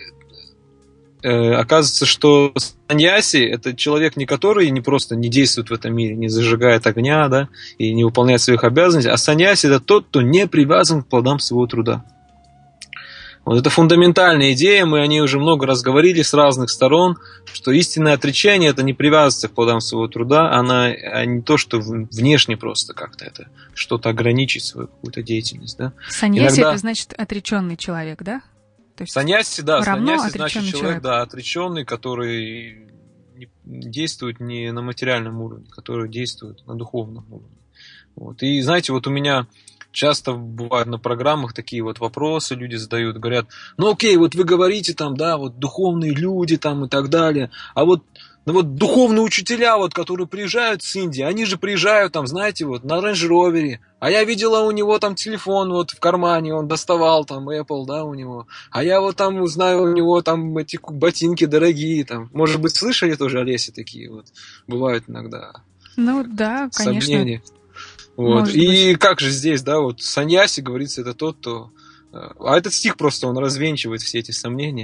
э, оказывается, что саньяси это человек, не который не просто не действует в этом мире, не зажигает огня, да, и не выполняет своих обязанностей, а саньяси это тот, кто не привязан к плодам своего труда. Вот это фундаментальная идея, мы о ней уже много раз говорили с разных сторон, что истинное отречение это не привязываться к плодам своего труда, она, а не то, что внешне просто как-то это что-то ограничить, свою какую-то деятельность. Да? Саньяси Иногда... это значит отреченный человек, да? То есть саньяси, да, саньяси значит человек, человек, да, отреченный, который действует не на материальном уровне, который действует на духовном уровне. Вот. И знаете, вот у меня часто бывают на программах такие вот вопросы, люди задают, говорят, ну окей, вот вы говорите там, да, вот духовные люди там и так далее, а вот, ну, вот духовные учителя, вот, которые приезжают с Индии, они же приезжают там, знаете, вот на Range Rover, а я видела у него там телефон вот в кармане, он доставал там Apple, да, у него, а я вот там знаю, у него там эти ботинки дорогие, там, может быть, слышали тоже, Олеся, такие вот, бывают иногда. Ну да, конечно. Сомнения. Вот. И быть. Как же здесь, да, вот саньяси, говорится, это тот, кто... А этот стих просто, он развенчивает все эти сомнения.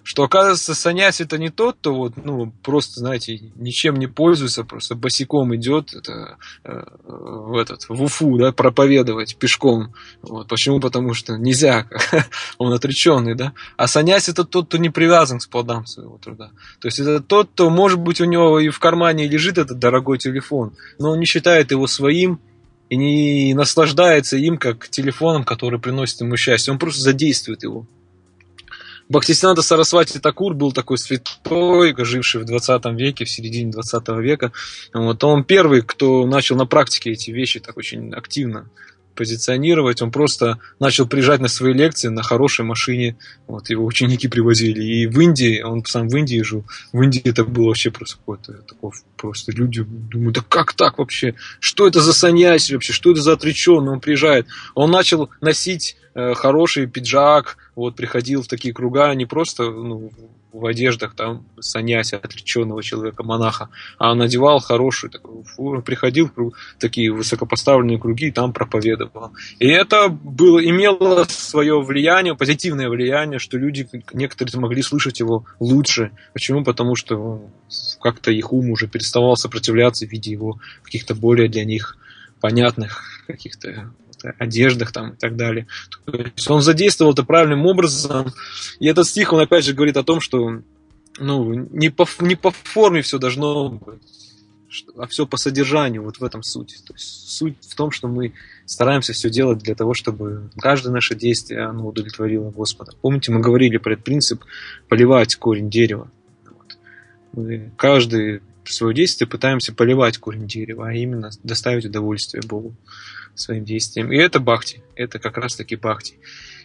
что, оказывается, саньяси это не тот, кто вот, ну, просто, знаете, ничем не пользуется, просто босиком идет это, э, в этот, в Уфу, да, проповедовать пешком. Вот. Почему? Потому что нельзя, он отреченный, да. А саньяси это тот, кто не привязан к плодам своего труда. То есть это тот, кто, может быть, у него и в кармане лежит этот дорогой телефон, но он не считает его своим и не наслаждается им как телефоном, который приносит ему счастье. Он просто задействует его. Бхактисинанда Сарасвати Такур был такой святой, живший в двадцатом веке, в середине двадцатого века. Вот. Он первый, кто начал на практике эти вещи так очень активно позиционировать. Он просто начал приезжать на свои лекции на хорошей машине. Вот, его ученики привозили. И в Индии, он сам в Индии жил, в Индии это было вообще просто какое-то такое, просто люди думают, да как так вообще? Что это за саньяси вообще? Что это за отреченный? Он приезжает. Он начал носить э, хороший пиджак, вот, приходил в такие круга, не просто, ну, в одеждах там саньяси, отреченного человека, монаха, а он надевал хорошую такую фуру, приходил в такие высокопоставленные круги и там проповедовал. И это было, имело свое влияние, позитивное влияние, что люди, некоторые могли слышать его лучше. Почему? Потому что как-то их ум уже переставал сопротивляться в виде его каких-то более для них понятных каких-то одеждах там и так далее. То есть он задействовал это правильным образом. И этот стих, он опять же говорит о том, что, ну, не по, не по форме все должно быть, а все по содержанию, вот в этом суть. То есть суть в том, что мы стараемся все делать для того, чтобы каждое наше действие, оно удовлетворило Господа. Помните, мы говорили про этот принцип поливать корень дерева. Вот. Мы каждый свое действие пытаемся поливать корень дерева, а именно доставить удовольствие Богу своим действием. И это бхакти. Это как раз таки бхакти.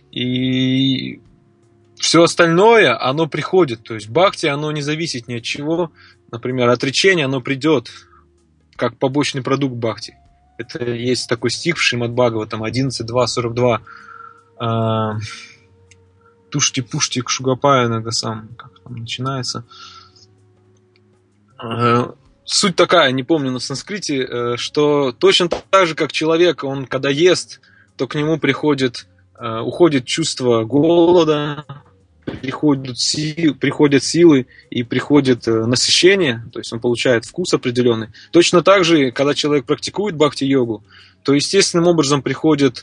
И все остальное, оно приходит. То есть бхакти, оно не зависит ни от чего. Например, отречение, оно придет как побочный продукт бхакти. Это есть такой стих в Шримад Бхагаватам одиннадцать два сорок два. Тушти пушти кшугапая нагасам. Как там начинается? Суть такая, не помню на санскрите, что точно так же, как человек, он когда ест, то к нему приходит, уходит чувство голода, приходят силы, приходят силы и приходит насыщение, то есть он получает вкус определенный. Точно так же, когда человек практикует бхакти-йогу, то естественным образом приходит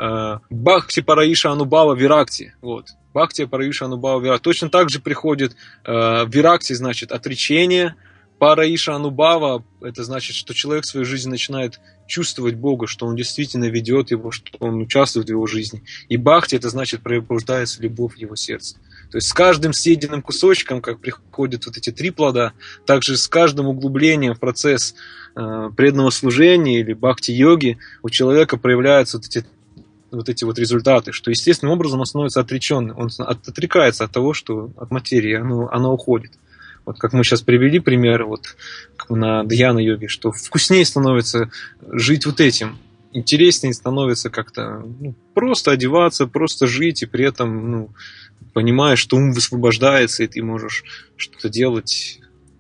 бхакти параиша анубхава виракти. Вот. Бхакти параиша анубхава виракти. Точно так же приходит виракти, значит, отречение. Параиша анубхава, это значит, что человек в своей жизни начинает чувствовать Бога, что он действительно ведет его, что он участвует в его жизни. И бхакти, это значит, пробуждается любовь в его сердце. То есть с каждым съеденным кусочком, как приходят вот эти три плода, также с каждым углублением в процесс э, преданного служения или бхакти-йоги у человека проявляются вот эти вот эти вот результаты, что естественным образом он становится отреченным, он отрекается от того, что от материи, оно, оно уходит. Вот как мы сейчас привели пример вот, на дхьяна-йоге, что вкуснее становится жить вот этим, интереснее становится как-то, ну, просто одеваться, просто жить, и при этом, ну, понимаешь, что ум высвобождается, и ты можешь что-то делать,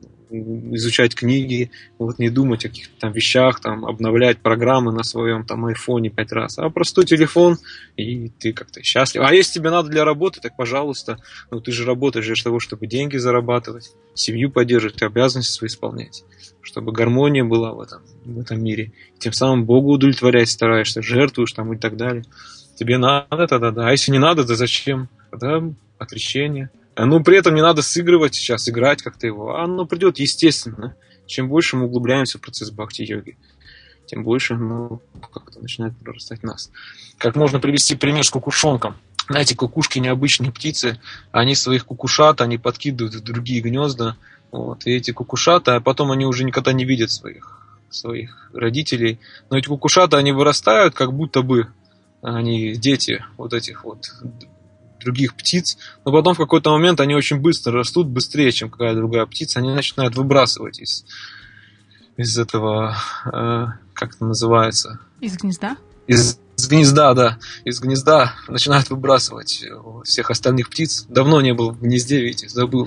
изучать книги, вот не думать о каких-то там вещах, там, обновлять программы на своем там айфоне пять раз, а простой телефон, и ты как-то счастлив. А если тебе надо для работы, так пожалуйста, ну ты же работаешь для того, чтобы деньги зарабатывать, семью поддерживать, обязанности свои исполнять, чтобы гармония была в этом, в этом мире. Тем самым Богу удовлетворять стараешься, жертвуешь там и так далее. Тебе надо, тогда да. А если не надо, то зачем? Тогда отречение. Но при этом не надо сыгрывать сейчас, играть как-то его. Оно придет естественно. Чем больше мы углубляемся в процесс бхакти-йоги, тем больше оно как-то начинает прорастать в нас. Как можно привести пример с кукушонком. Знаете, кукушки необычные птицы, они своих кукушат, они подкидывают в другие гнезда. Вот, и эти кукушата, а потом они уже никогда не видят своих, своих родителей. Но эти кукушата, они вырастают, как будто бы они дети вот этих вот других птиц, но потом в какой-то момент они очень быстро растут, быстрее, чем какая-то другая птица, они начинают выбрасывать из, из этого, э, как это называется? Из гнезда? Из, из гнезда, да. Из гнезда начинают выбрасывать всех остальных птиц. Давно не был в гнезде, видите, забыл,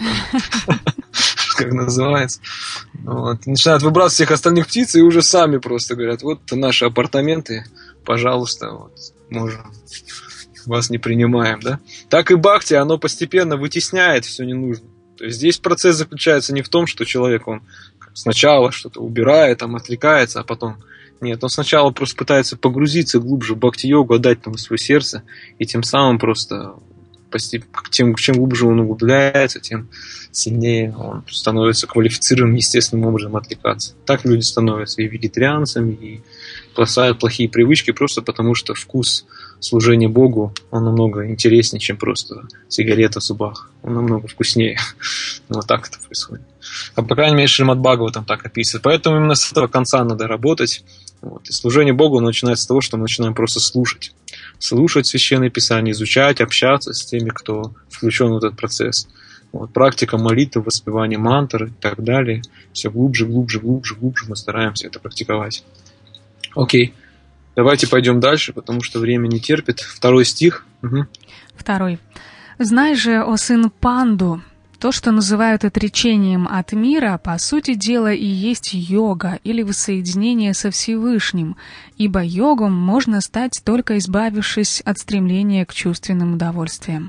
как называется. Начинают выбрасывать всех остальных птиц и уже сами просто говорят, вот наши апартаменты, пожалуйста, можем вас не принимаем, да? Так и бхакти, оно постепенно вытесняет все ненужное. То есть здесь процесс заключается не в том, что человек, он сначала что-то убирает, там, отвлекается, а потом... Нет, он сначала просто пытается погрузиться глубже в бхакти-йогу, отдать там свое сердце, и тем самым просто... Тем, чем глубже он углубляется, тем сильнее он становится квалифицированным естественным образом отвлекаться. Так люди становятся и вегетарианцами, и бросают плохие привычки просто потому, что вкус служения Богу, он намного интереснее, чем просто сигарета в зубах. Он намного вкуснее. Вот так это происходит. А по крайней мере, Шримад Бхагаватам так описывает. Поэтому именно с этого конца надо работать. Вот. И служение Богу начинается с того, что мы начинаем просто слушать. Слушать Священное Писание, изучать, общаться с теми, кто включен в этот процесс. Вот. Практика молитвы, воспевание мантры и так далее. Все глубже, глубже, глубже, глубже мы стараемся это практиковать. Окей. Давайте пойдем дальше, потому что время не терпит. Второй стих. Угу. Второй. «Знай же, о сын Панду, то, что называют отречением от мира, по сути дела и есть йога или воссоединение со Всевышним, ибо йогом можно стать, только избавившись от стремления к чувственным удовольствиям».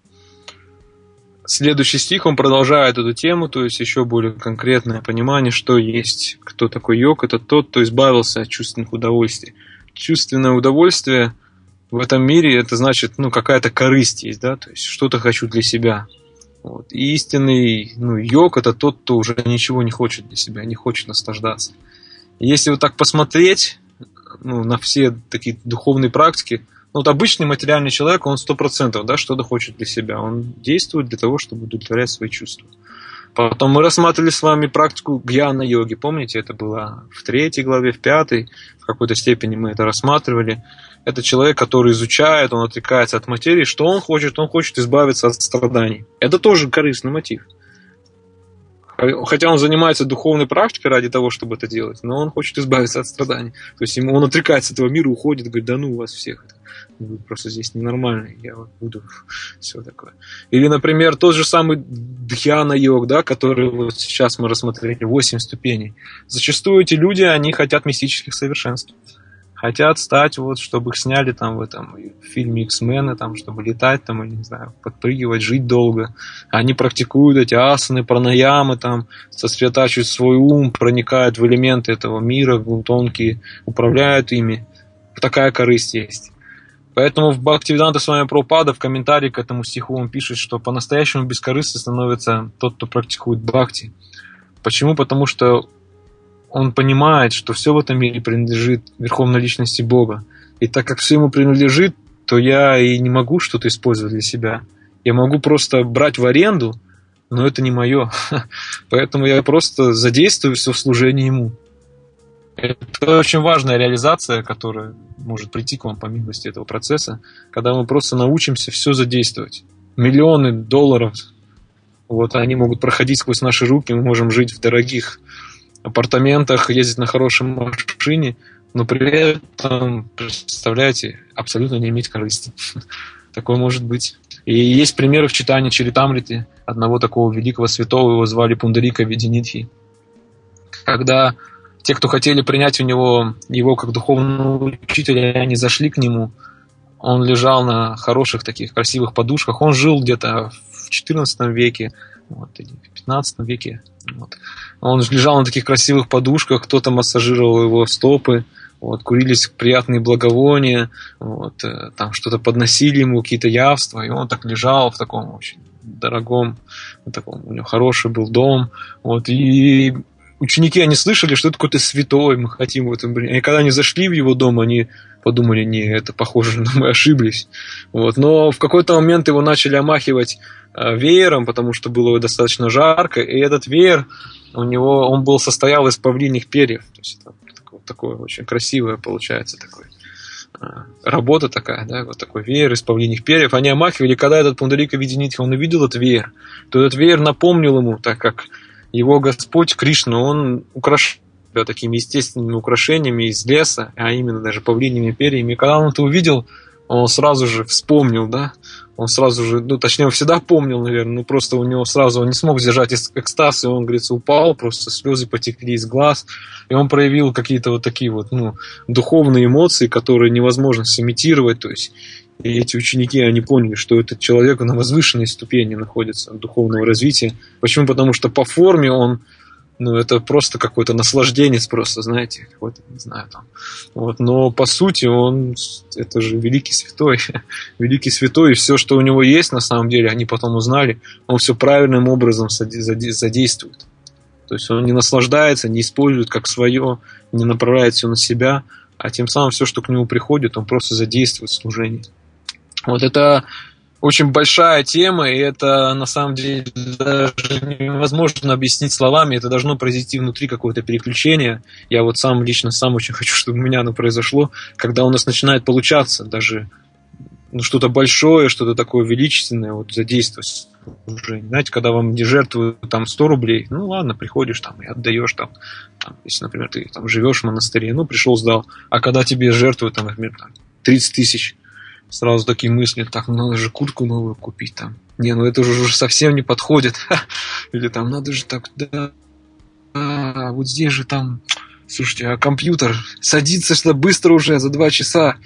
Следующий стих, он продолжает эту тему, то есть еще более конкретное понимание, что есть, кто такой йог. Это тот, кто избавился от чувственных удовольствий. Чувственное удовольствие в этом мире, это значит, ну, какая-то корысть есть, да, то есть что-то хочу для себя. Вот. И истинный, ну, йог — это тот, кто уже ничего не хочет для себя, не хочет наслаждаться. И если вот так посмотреть, ну, на все такие духовные практики, ну, вот обычный материальный человек, он сто процентов, да, что-то хочет для себя. Он действует для того, чтобы удовлетворять свои чувства. Потом мы рассматривали с вами практику гьяна-йоги. Помните, это было в третьей главе, в пятой. В какой-то степени мы это рассматривали. Это человек, который изучает, он отрекается от материи. Что он хочет? Он хочет избавиться от страданий. Это тоже корыстный мотив. Хотя он занимается духовной практикой ради того, чтобы это делать, но он хочет избавиться от страданий. То есть ему, он отрекается от этого мира, уходит, говорит, да ну у вас всех, вы просто здесь ненормальные, я вот буду все такое. Или, например, тот же самый дхьяна-йог, да, который вот сейчас мы рассмотрели, восемь ступеней. Зачастую эти люди, они хотят мистических совершенств. Хотят стать, вот, чтобы их сняли там в этом в фильме X-мены, там, чтобы летать, там, или, не знаю, подпрыгивать, жить долго. Они практикуют эти асаны, пранаямы, там, сосредотачивают свой ум, проникают в элементы этого мира, тонкие, управляют ими. Такая корысть есть. Поэтому в Бхактивиданта Свами Прабхупада в комментарии к этому стиху он пишет, что по-настоящему бескорыстным становится тот, кто практикует бхакти. Почему? Потому что он понимает, что все в этом мире принадлежит Верховной Личности Бога. И так как все ему принадлежит, то я и не могу что-то использовать для себя. Я могу просто брать в аренду, но это не мое. Поэтому я просто задействую все в служении ему. Это очень важная реализация, которая может прийти к вам по милости этого процесса, когда мы просто научимся все задействовать. Миллионы долларов, вот, они могут проходить сквозь наши руки, мы можем жить в дорогих апартаментах, ездить на хорошей машине, но при этом, представляете, абсолютно не иметь корысти. Такое может быть. И есть примеры в читании Чаритамриты одного такого великого святого, его звали Пундарика Видинидхи. Когда те, кто хотели принять у него его как духовного учителя, они зашли к нему, он лежал на хороших таких красивых подушках. Он жил где-то в четырнадцатом веке, вот, или в пятнадцатом веке. Вот. Он лежал на таких красивых подушках, кто-то массажировал его стопы, вот, курились приятные благовония, вот, там что-то подносили ему, какие-то явства, и он так лежал в таком очень дорогом, в таком, у него хороший был дом, вот, и ученики, они слышали, что это какой-то святой, мы хотим в этом. И когда они зашли в его дом, они подумали, не, это похоже, мы ошиблись. Вот. Но в какой-то момент его начали омахивать веером, потому что было достаточно жарко, и этот веер, у него, он был, состоял из павлиньих перьев. То есть это такое, такое очень красивое получается такое. Работа такая, да, вот такой веер из павлиньих перьев. Они омахивали, когда этот Пундарика Видинидхи, он увидел этот веер, то этот веер напомнил ему, так как его Господь Кришна, он украшал себя такими естественными украшениями из леса, а именно даже павлиньими перьями. И когда он это увидел, он сразу же вспомнил, да, он сразу же, ну, точнее, он всегда помнил, наверное, но просто у него сразу, он не смог сдержать экстаз, и он, говорится, упал, просто слезы потекли из глаз, и он проявил какие-то вот такие вот, ну, духовные эмоции, которые невозможно сымитировать, то есть, И эти ученики, они поняли, что этот человек на возвышенной ступени находится духовного развития. Почему? Потому что по форме он, ну, это просто какой-то наслажденец, просто, знаете, какой-то, не знаю, там. Вот. Но по сути он, это же великий святой, великий святой, и все, что у него есть, на самом деле, они потом узнали, он все правильным образом задействует. То есть он не наслаждается, не использует как свое, не направляет все на себя, а тем самым все, что к нему приходит, он просто задействует в служении. Вот это очень большая тема, и это на самом деле даже невозможно объяснить словами, это должно произойти внутри какое-то переключение. Я вот сам лично сам очень хочу, чтобы у меня оно произошло, когда у нас начинает получаться даже ну, что-то большое, что-то такое величественное, вот задействовать уже. Знаете, когда вам жертвуют там сто рублей, ну ладно, приходишь там и отдаешь там, там если, например, ты там живешь в монастыре, ну пришел, сдал, а когда тебе жертвуют там, например, там, тридцать тысяч, сразу такие мысли, так, ну надо же куртку новую купить там. Не, ну это уже, уже совсем не подходит. Или там, надо же так, да, а, вот здесь же там, слушайте, а компьютер садится что быстро уже, за два часа.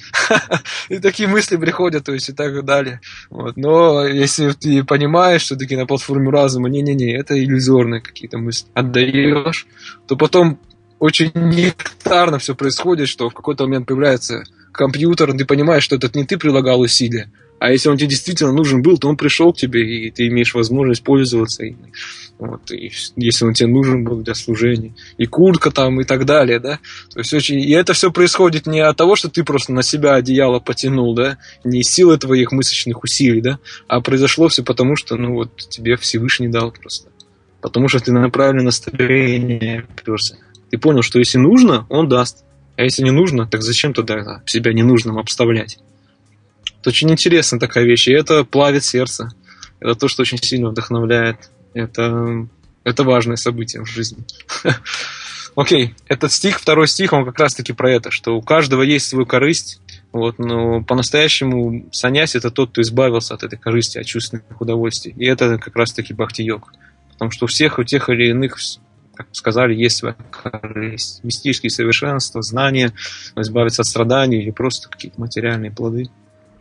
И такие мысли приходят, то есть и так далее. Вот. Но если ты понимаешь, что таки на платформе разума, не-не-не, это иллюзорные какие-то мысли, отдаешь, то потом очень нектарно все происходит, что в какой-то момент появляется компьютер, ты понимаешь, что это не ты прилагал усилия, а если он тебе действительно нужен был, то он пришел к тебе, и ты имеешь возможность пользоваться им. Вот, и если он тебе нужен был для служения. И куртка там, и так далее, да. То есть очень... И это все происходит не от того, что ты просто на себя одеяло потянул, да, не из силы твоих мышечных усилий, да, а произошло все потому, что, ну, вот, тебе Всевышний дал просто. Потому что ты на правильное настроение оперся. Ты понял, что если нужно, он даст. А если не нужно, так зачем тогда себя ненужным обставлять? Это очень интересная такая вещь, и это плавит сердце. Это то, что очень сильно вдохновляет. Это, это важное событие в жизни. Окей, этот стих, второй стих, он как раз-таки про это, что у каждого есть свою корысть, вот, но по-настоящему саньяси — это тот, кто избавился от этой корысти, от чувственных удовольствий. И это как раз-таки бхакти-йог. Потому что у всех, у тех или иных, как сказали, есть своя корысть. Мистические совершенства, знания, избавиться от страданий или просто какие-то материальные плоды.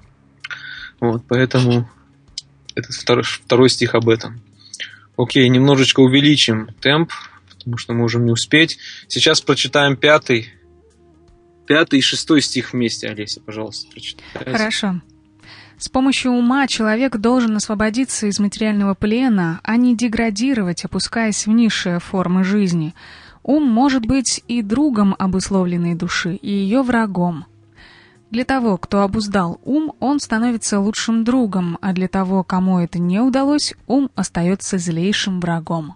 Вот, поэтому этот второй, второй стих об этом. Окей, немножечко увеличим темп, потому что мы можем не успеть. Сейчас прочитаем пятый, пятый и шестой стих вместе. Олеся, пожалуйста, прочитайте. Хорошо. С помощью ума человек должен освободиться из материального плена, а не деградировать, опускаясь в низшие формы жизни. Ум может быть и другом обусловленной души, и ее врагом. Для того, кто обуздал ум, он становится лучшим другом, а для того, кому это не удалось, ум остается злейшим врагом.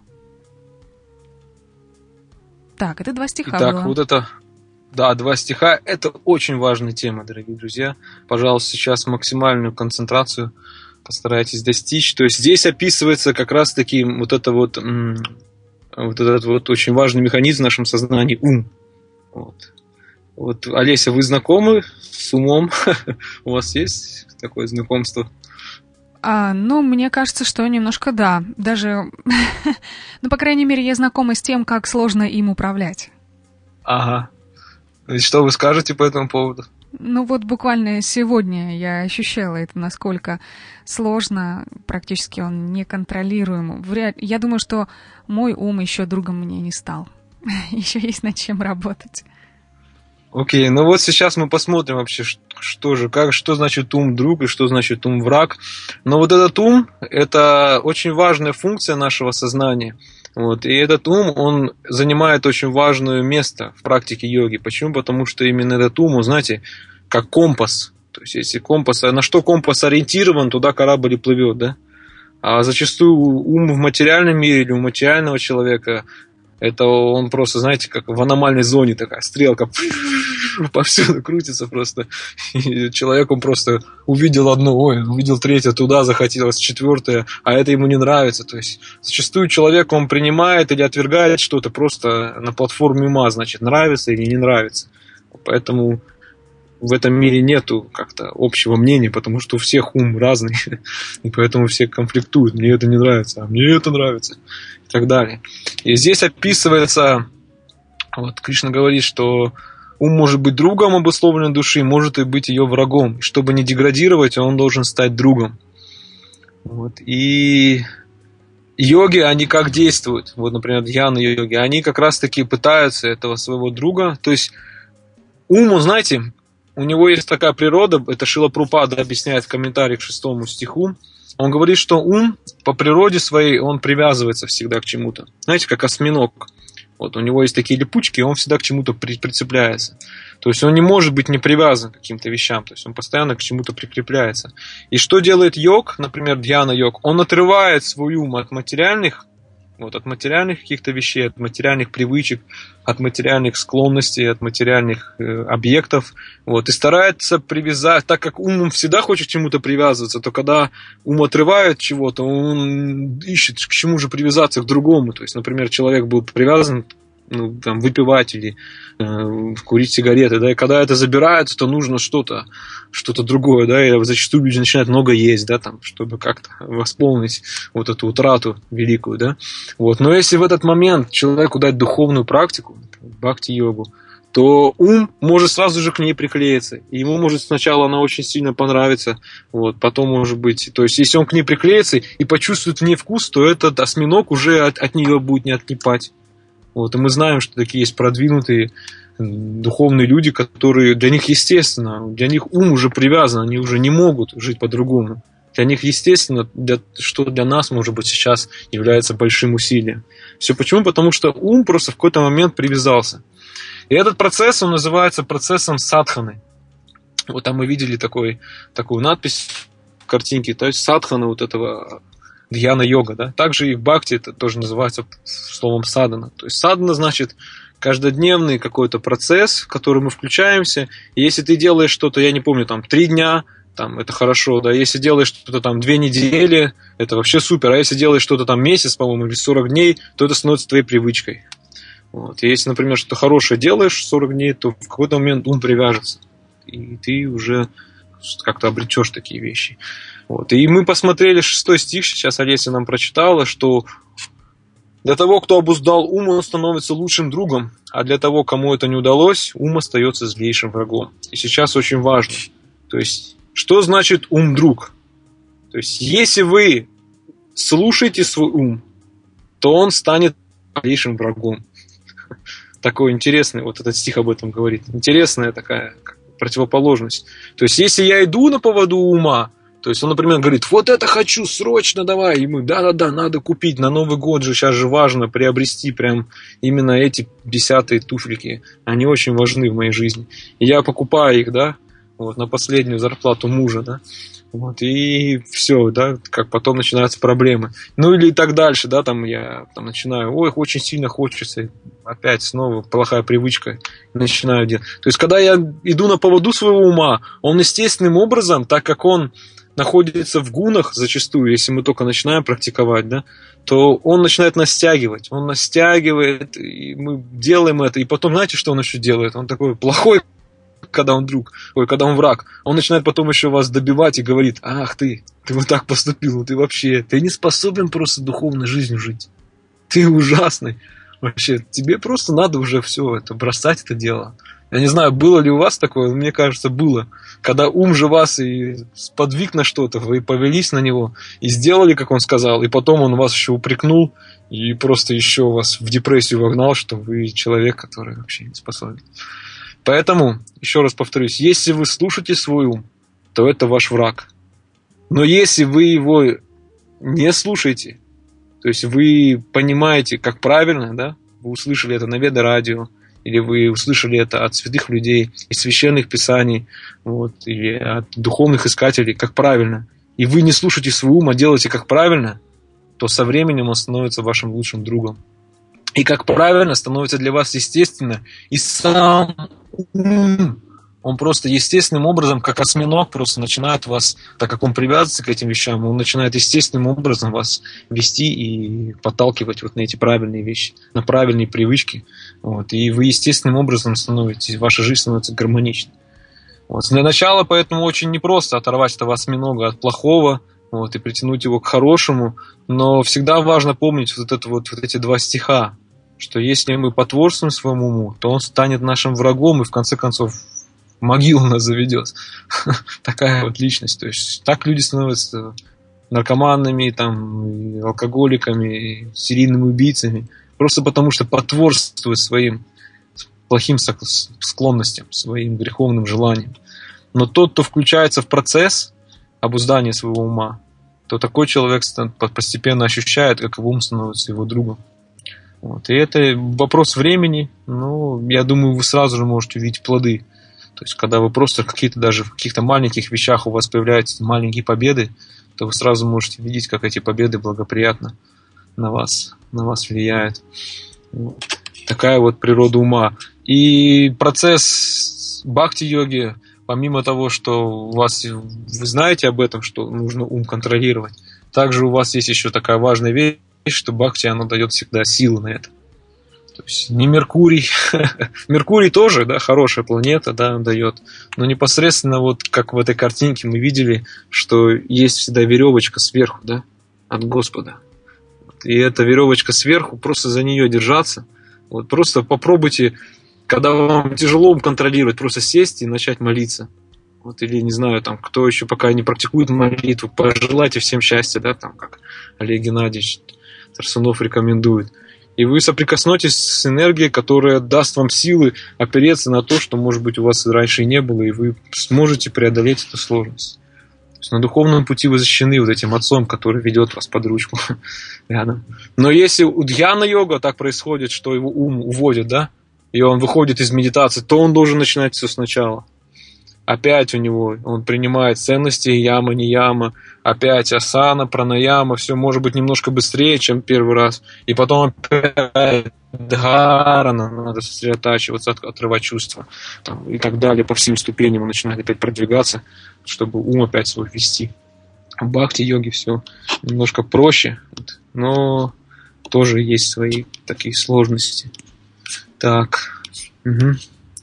Так, это два стиха Итак, было. вот это, да, два стиха. Это очень важная тема, дорогие друзья. Пожалуйста, сейчас максимальную концентрацию постарайтесь достичь. То есть здесь описывается как раз-таки вот это вот, вот этот вот очень важный механизм в нашем сознании — ум. Вот. Вот, Олеся, вы знакомы с умом? У вас есть такое знакомство? А, ну, мне кажется, что немножко да. Даже, ну, по крайней мере, я знакома с тем, как сложно им управлять. Ага. И что вы скажете по этому поводу? Ну, вот буквально сегодня я ощущала это, насколько сложно, практически он неконтролируем. Я думаю, что мой ум еще другом мне не стал. Еще есть над чем работать. Окей, ну вот сейчас мы посмотрим вообще, что же, как, что значит ум друг и что значит ум враг. Но вот этот ум — это очень важная функция нашего сознания. Вот, и этот ум, он занимает очень важное место в практике йоги. Почему? Потому что именно этот ум, он, знаете, как компас. То есть, если компас, на что компас ориентирован, туда корабль и плывет, да? А зачастую ум в материальном мире или у материального человека — это он просто, знаете, как в аномальной зоне такая стрелка повсюду крутится просто. И человек, он просто увидел одно, ой, увидел третье, туда захотелось четвертое, а это ему не нравится. То есть зачастую человек, он принимает или отвергает что-то просто на платформе ума, значит, нравится или не нравится. Поэтому в этом мире нету как-то общего мнения, потому что у всех ум разный, и поэтому все конфликтуют. Мне это не нравится, а мне это нравится. И так далее. И здесь описывается, вот Кришна говорит, что ум может быть другом обусловленной души, может и быть ее врагом. И чтобы не деградировать, он должен стать другом. Вот. И йоги, они как действуют? Вот, например, дьяна-йоги. Они как раз-таки пытаются этого своего друга. То есть ум, знаете, у него есть такая природа, это Шрила Прабхупада объясняет в комментарии к шестому стиху. Он говорит, что ум по природе своей, он привязывается всегда к чему-то. Знаете, как осьминог. Вот, у него есть такие липучки, и он всегда к чему-то при, прицепляется. То есть он не может быть не привязан к каким-то вещам, то есть он постоянно к чему-то прикрепляется. И что делает йог, например, дьяна-йог? Он отрывает свой ум от материальных, вот, от материальных каких-то вещей, от материальных привычек, от материальных склонностей, от материальных э, объектов, вот, и старается привязать, так как ум всегда хочет к чему-то привязываться, то когда ум отрывает чего-то, он ищет, к чему же привязаться, к другому. То есть, например, человек был привязан, ну, там, выпивать или э, курить сигареты, да, и когда это забирается, то нужно что-то, что-то другое, да, и зачастую люди начинают много есть, да, там, чтобы как-то восполнить вот эту утрату великую, да, вот, но если в этот момент человеку дать духовную практику, бхакти-йогу, то ум может сразу же к ней приклеиться, и ему может сначала она очень сильно понравиться, вот, потом может быть, то есть если он к ней приклеится и почувствует в ней вкус, то этот осьминог уже от, от нее будет не отлипать. Вот, и мы знаем, что такие есть продвинутые духовные люди, которые для них естественно, для них ум уже привязан, они уже не могут жить по-другому. Для них естественно, для, что для нас, может быть, сейчас является большим усилием. Все почему? Потому что ум просто в какой-то момент привязался. И этот процесс, он называется процессом садханы. Вот там мы видели такой, такую надпись в картинке, то есть садхана вот этого дьяна-йога, да. Также и в бхакти это тоже называется словом садхана. То есть садхана значит каждодневный какой-то процесс, в который мы включаемся. И если ты делаешь что-то, я не помню, там, три дня, там, это хорошо, да. Если делаешь что-то там две недели, это вообще супер. А если делаешь что-то там месяц, по-моему, или сорок дней, то это становится твоей привычкой. Вот. И если, например, что-то хорошее делаешь сорок дней, то в какой-то момент ум привяжется. И ты уже как-то обретешь такие вещи. Вот. И мы посмотрели шестой стих, сейчас Олеся нам прочитала, что для того, кто обуздал ум, он становится лучшим другом, а для того, кому это не удалось, ум остается злейшим врагом. И сейчас очень важно. То есть, что значит ум-друг? То есть, если вы слушаете свой ум, то он станет злейшим врагом. Такой интересный, вот этот стих об этом говорит. Интересная такая противоположность. То есть, если я иду на поводу ума, то есть он, например, говорит, вот это хочу, срочно давай. И мы, да-да-да, надо купить. На Новый год же сейчас же важно приобрести прям именно эти десятые туфлики. Они очень важны в моей жизни. И я покупаю их, да, вот, на последнюю зарплату мужа, да. Вот, и все, да, как потом начинаются проблемы. Ну или и так дальше, да, там я там начинаю, ой, очень сильно хочется, опять снова плохая привычка, начинаю делать. То есть, когда я иду на поводу своего ума, он естественным образом, так как он находится в гунах зачастую, если мы только начинаем практиковать, да, то он начинает нас стягивать. Он нас стягивает, и мы делаем это. И потом, знаете, что он еще делает? Он такой плохой, когда он друг, ой, когда он враг. Он начинает потом еще вас добивать и говорит, ах ты, ты вот так поступил, ты вообще, ты не способен просто духовной жизнью жить. Ты ужасный. Вообще, тебе просто надо уже все это, бросать это дело. Я не знаю, было ли у вас такое, мне кажется, было. Когда ум же вас и сподвиг на что-то, вы повелись на него и сделали, как он сказал, и потом он вас еще упрекнул и просто еще вас в депрессию вогнал, что вы человек, который вообще не способен. Поэтому, еще раз повторюсь, если вы слушаете свой ум, то это ваш враг. Но если вы его не слушаете, то есть вы понимаете, как правильно, да, вы услышали это на Веда-радио, или вы услышали это от святых людей, из священных писаний, вот, или от духовных искателей, как правильно, и вы не слушаете свой ум, а делаете как правильно, то со временем он становится вашим лучшим другом. И как правильно становится для вас естественно, и сам ум, он просто естественным образом, как осьминог, просто начинает вас, так как он привязывается к этим вещам, он начинает естественным образом вас вести и подталкивать вот на эти правильные вещи, на правильные привычки. Вот, и вы естественным образом становитесь, ваша жизнь становится гармоничной. Вот. Для начала поэтому очень непросто оторвать этого осьминога от плохого, вот, и притянуть его к хорошему, но всегда важно помнить вот, это вот, вот эти два стиха, что если мы потворствуем своему уму, то он станет нашим врагом и в конце концов в могилу нас заведет. Такая вот личность. То есть так люди становятся наркоманами, там, и алкоголиками, и серийными убийцами, просто потому что потворствуют своим плохим склонностям, своим греховным желаниям. Но тот, кто включается в процесс обуздания своего ума, то такой человек постепенно ощущает, как его ум становится его другом. Вот. И это вопрос времени, но я думаю, вы сразу же можете увидеть плоды. То есть, когда вы просто какие-то даже в каких-то маленьких вещах у вас появляются маленькие победы, то вы сразу можете видеть, как эти победы благоприятно на вас, на вас влияют. Вот. Такая вот природа ума. И процесс бхакти-йоги, помимо того, что у вас, вы знаете об этом, что нужно ум контролировать, также у вас есть еще такая важная вещь, что бхакти, оно дает всегда силу на это. То есть не Меркурий. Меркурий тоже, да, хорошая планета, да, дает. Но непосредственно вот как в этой картинке мы видели, что есть всегда веревочка сверху, да, от Господа. И эта веревочка сверху, просто за нее держаться. Вот просто попробуйте, когда вам тяжело контролировать, просто сесть и начать молиться. Вот, или, не знаю, там, кто еще пока не практикует молитву, пожелайте всем счастья, да, там, как Олег Геннадьевич Тарсунов рекомендует. И вы соприкоснетесь с энергией, которая даст вам силы опереться на то, что, может быть, у вас раньше и не было, и вы сможете преодолеть эту сложность. То есть на духовном пути вы защищены вот этим отцом, который ведет вас под ручку рядом. Но если у дхьяна-йога так происходит, что его ум уводит, да, и он выходит из медитации, то он должен начинать все сначала. Опять у него, он принимает ценности яма, не яма, опять асана, пранаяма, все может быть немножко быстрее, чем первый раз. И потом опять дхарана, надо сосредотачиваться, отрывать чувства там, и так далее. По всем ступеням он начинает опять продвигаться, чтобы ум опять свой вести. В бхакти-йоге все немножко проще, но тоже есть свои такие сложности. Так, угу.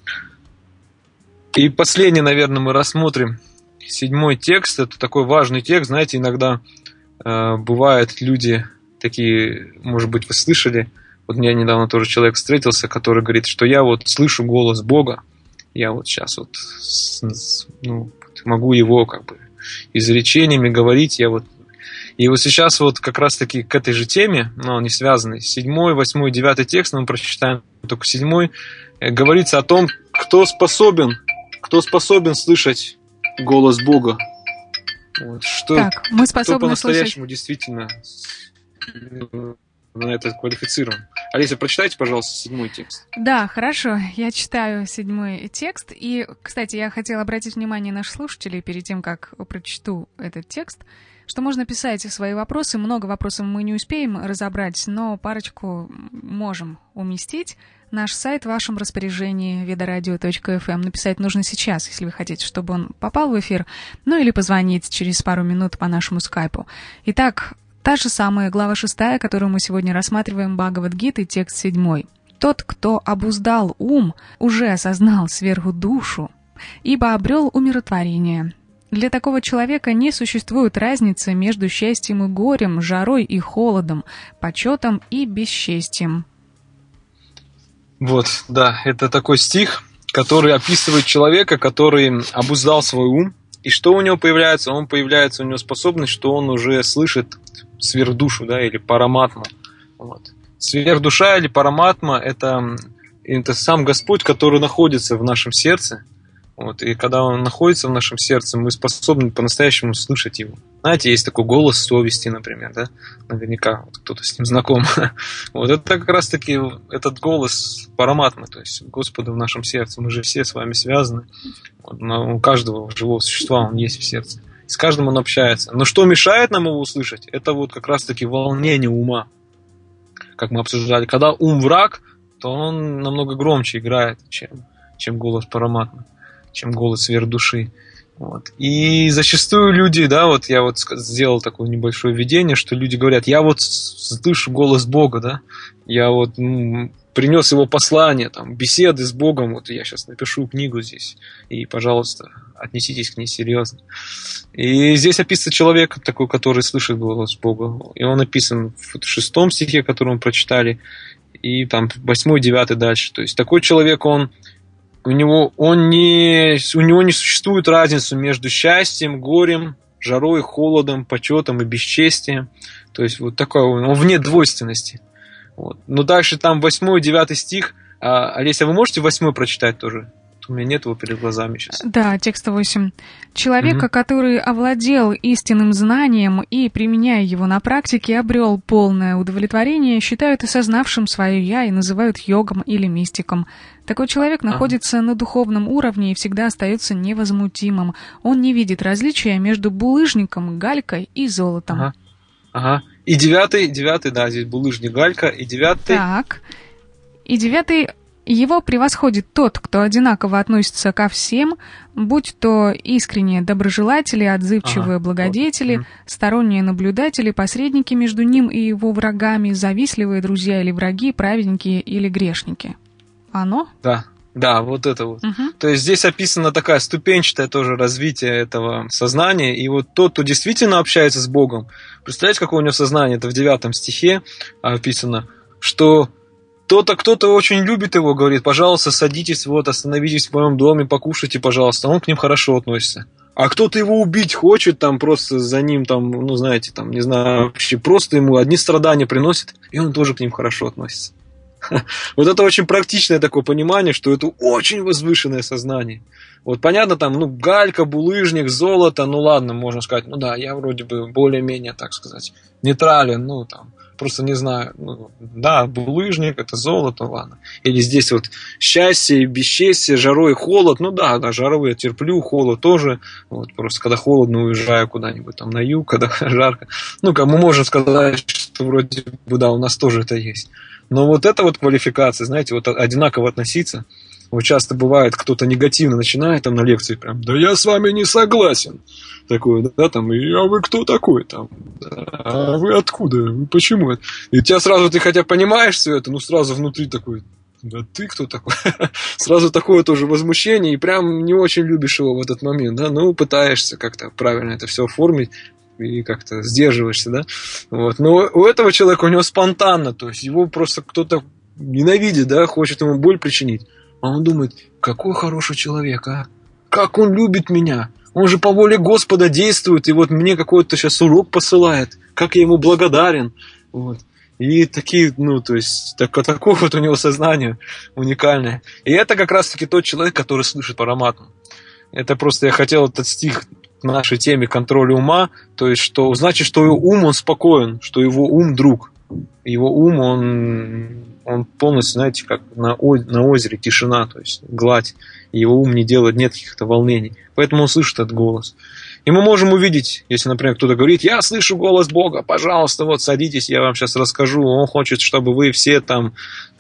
И последний, наверное, мы рассмотрим седьмой текст. Это такой важный текст. Знаете, иногда э, бывают люди такие, может быть, вы слышали, вот у меня недавно тоже человек встретился, который говорит, что я вот слышу голос Бога, я вот сейчас вот ну, могу его как бы изречениями говорить, я вот... И вот сейчас вот как раз-таки к этой же теме, но они связаны, седьмой, восьмой, девятый текст, мы прочитаем только седьмой, говорится о том, кто способен Кто способен слышать голос Бога? Вот, что, так, мы способны кто по-настоящему слышать... действительно на это квалифицирован. Олеся, прочитайте, пожалуйста, седьмой текст. Да, хорошо. Я читаю седьмой текст. И, кстати, я хотела обратить внимание наших слушателей перед тем, как прочту этот текст, что можно писать свои вопросы. Много вопросов мы не успеем разобрать, но парочку можем уместить. Наш сайт в вашем распоряжении ведарадио точка эф эм. Написать нужно сейчас, если вы хотите, чтобы он попал в эфир, ну или позвонить через пару минут по нашему скайпу. Итак, та же самая глава шестая, которую мы сегодня рассматриваем, Бхагавад-гиты, текст седьмой. «Тот, кто обуздал ум, уже осознал сверху душу, ибо обрел умиротворение». Для такого человека не существует разницы между счастьем и горем, жарой и холодом, почетом и бесчестием. Вот, да, это такой стих, который описывает человека, который обуздал свой ум. И что у него появляется? Он появляется, у него способность, что он уже слышит сверхдушу, да, или параматму. Вот. Сверхдуша или параматма – это, это сам Господь, который находится в нашем сердце. Вот, и когда он находится в нашем сердце, мы способны по-настоящему слышать его. Знаете, есть такой голос совести, например, да? Наверняка вот кто-то с ним знаком. Вот это как раз-таки этот голос параматмы, то есть Господа в нашем сердце. Мы же все с вами связаны. Вот, у каждого живого существа он есть в сердце. И с каждым он общается. Но что мешает нам его услышать? Это вот как раз-таки волнение ума. Как мы обсуждали. Когда ум враг, то он намного громче играет, чем, чем голос параматмы, чем голос сверхдуши. Вот. И зачастую люди, да, вот я вот сделал такое небольшое введение, что люди говорят, я вот слышу голос Бога, да, я вот ну, принес его послание, там, беседы с Богом, вот я сейчас напишу книгу здесь, и, пожалуйста, отнеситесь к ней серьезно. И здесь описывается человек такой, который слышит голос Бога, и он описан в шестом стихе, который мы прочитали, и там восьмой, девятый дальше. То есть такой человек, он у него, он не, у него не существует разницы между счастьем, горем, жарой, холодом, почетом и бесчестием. То есть вот такой он, он вне двойственности. Вот. Но дальше там восьмой, девятый стих. А, Олеся, вы можете восьмой прочитать тоже? У меня нет его перед глазами сейчас. Да, текст восемь. Человека, Угу. который овладел истинным знанием и, применяя его на практике, обрел полное удовлетворение, считают осознавшим свое «я» и называют йогом или мистиком. Такой человек Ага. находится на духовном уровне и всегда остается невозмутимым. Он не видит различия между булыжником, галькой и золотом. Ага. Ага. И девятый, девятый, да, здесь булыжник, галька, и девятый. Так. И девятый. Его превосходит тот, кто одинаково относится ко всем, будь то искренние доброжелатели, отзывчивые Ага, благодетели, вот. сторонние наблюдатели, посредники между ним и его врагами, завистливые друзья или враги, праведники или грешники. Оно? Да, да, вот это вот. Угу. То есть здесь описана такая ступенчатое тоже развитие этого сознания. И вот тот, кто действительно общается с Богом, представляете, какое у него сознание? Это в девятом стихе описано, что кто-то, кто-то очень любит его, говорит, пожалуйста, садитесь, вот, остановитесь в моем доме, покушайте, пожалуйста. Он к ним хорошо относится. А кто-то его убить хочет, там просто за ним, там, ну, знаете, там, не знаю, вообще просто ему одни страдания приносит, и он тоже к ним хорошо относится. Вот это очень практичное такое понимание, что это очень возвышенное сознание. Вот понятно, там, ну, галька, булыжник, золото, ну ладно, можно сказать, ну да, я вроде бы более-менее, так сказать, нейтрален, ну, там, просто не знаю, ну, да, булыжник, это золото, ладно. Или здесь вот счастье, бесчестье, жарой, холод, ну да, да, жару я терплю, холод тоже, вот, просто когда холодно, уезжаю куда-нибудь там на юг, когда жарко. Ну, как мы можем сказать, что вроде бы, да, у нас тоже это есть. Но вот эта вот квалификация, знаете, вот одинаково относиться. Вот часто бывает, кто-то негативно начинает там на лекции прям, да я с вами не согласен. Такой, да, там, и, а вы кто такой там? А вы откуда? Вы почему? И у тебя сразу, ты хотя понимаешь все это, ну сразу внутри такой, да ты кто такой? Сразу такое тоже возмущение, и прям не очень любишь его в этот момент, да, ну пытаешься как-то правильно это все оформить, и как-то сдерживаешься, да, вот. Но у этого человека, у него спонтанно, то есть его просто кто-то ненавидит, да, хочет ему боль причинить, а он думает, какой хороший человек, а, как он любит меня, он же по воле Господа действует, и вот мне какой-то сейчас урок посылает, как я ему благодарен, вот. И такие, ну, то есть, так, такое вот у него сознание уникальное. И это как раз-таки тот человек, который слышит Параматму. Это просто я хотел этот стих к нашей теме контроля ума, то есть, что значит, что его ум, он спокоен, что его ум друг. Его ум, он, он полностью, знаете, как на, на озере тишина, то есть гладь. И его ум не делает, нет каких-то волнений. Поэтому он слышит этот голос. И мы можем увидеть, если, например, кто-то говорит, я слышу голос Бога, пожалуйста, вот садитесь, я вам сейчас расскажу. Он хочет, чтобы вы все там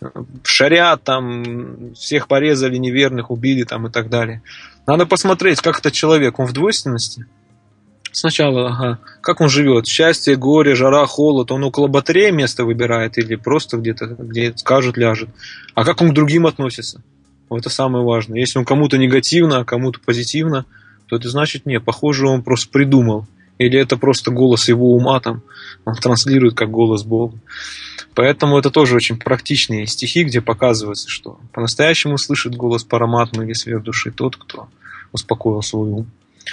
шарят, там, всех порезали неверных, убили там и так далее. Надо посмотреть, как этот человек, он в двойственности. Сначала, ага, как он живет, счастье, горе, жара, холод, он около батареи место выбирает или просто где-то, где скажут, ляжет. А как он к другим относится? Вот это самое важное. Если он кому-то негативно, а кому-то позитивно, то это значит, нет, похоже, он просто придумал. Или это просто голос его ума, там, он транслирует как голос Бога. Поэтому это тоже очень практичные стихи, где показывается, что по-настоящему слышит голос Параматмы или свет души тот, кто успокоил свой ум.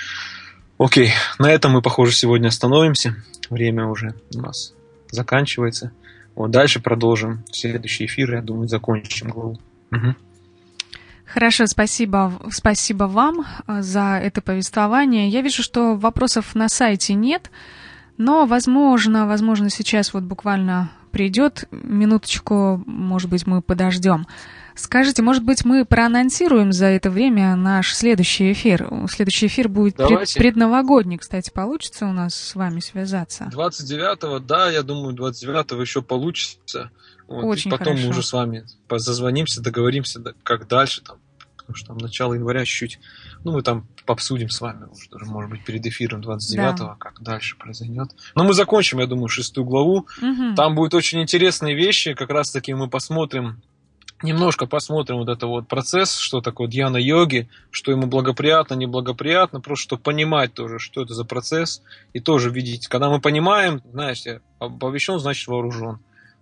Окей, на этом мы, похоже, сегодня остановимся. Время уже у нас заканчивается. Вот дальше продолжим. Следующий эфир, я думаю, закончим главу. Угу. Хорошо, спасибо, спасибо вам за это повествование. Я вижу, что вопросов на сайте нет, но, возможно, возможно, сейчас вот буквально придет минуточку, может быть, мы подождем. Скажите, может быть, мы проанонсируем за это время наш следующий эфир? Следующий эфир будет пред, предновогодний, кстати, получится у нас с вами связаться? двадцать девятого, да, я думаю, двадцать девятого еще получится. Вот, очень и потом хорошо. Мы уже с вами зазвонимся, договоримся, как дальше, там, потому что там начало января чуть-чуть, ну, мы там обсудим с вами, уже, может быть, перед эфиром двадцать девятого, да. Как дальше произойдет. Но мы закончим, я думаю, шестую главу. Угу. Там будут очень интересные вещи, как раз-таки мы посмотрим, немножко посмотрим вот это вот процесс, что такое дьяна-йоги, что ему благоприятно, неблагоприятно, просто чтобы понимать тоже, что это за процесс, и тоже видеть, когда мы понимаем, знаете, оповещен, значит вооружен.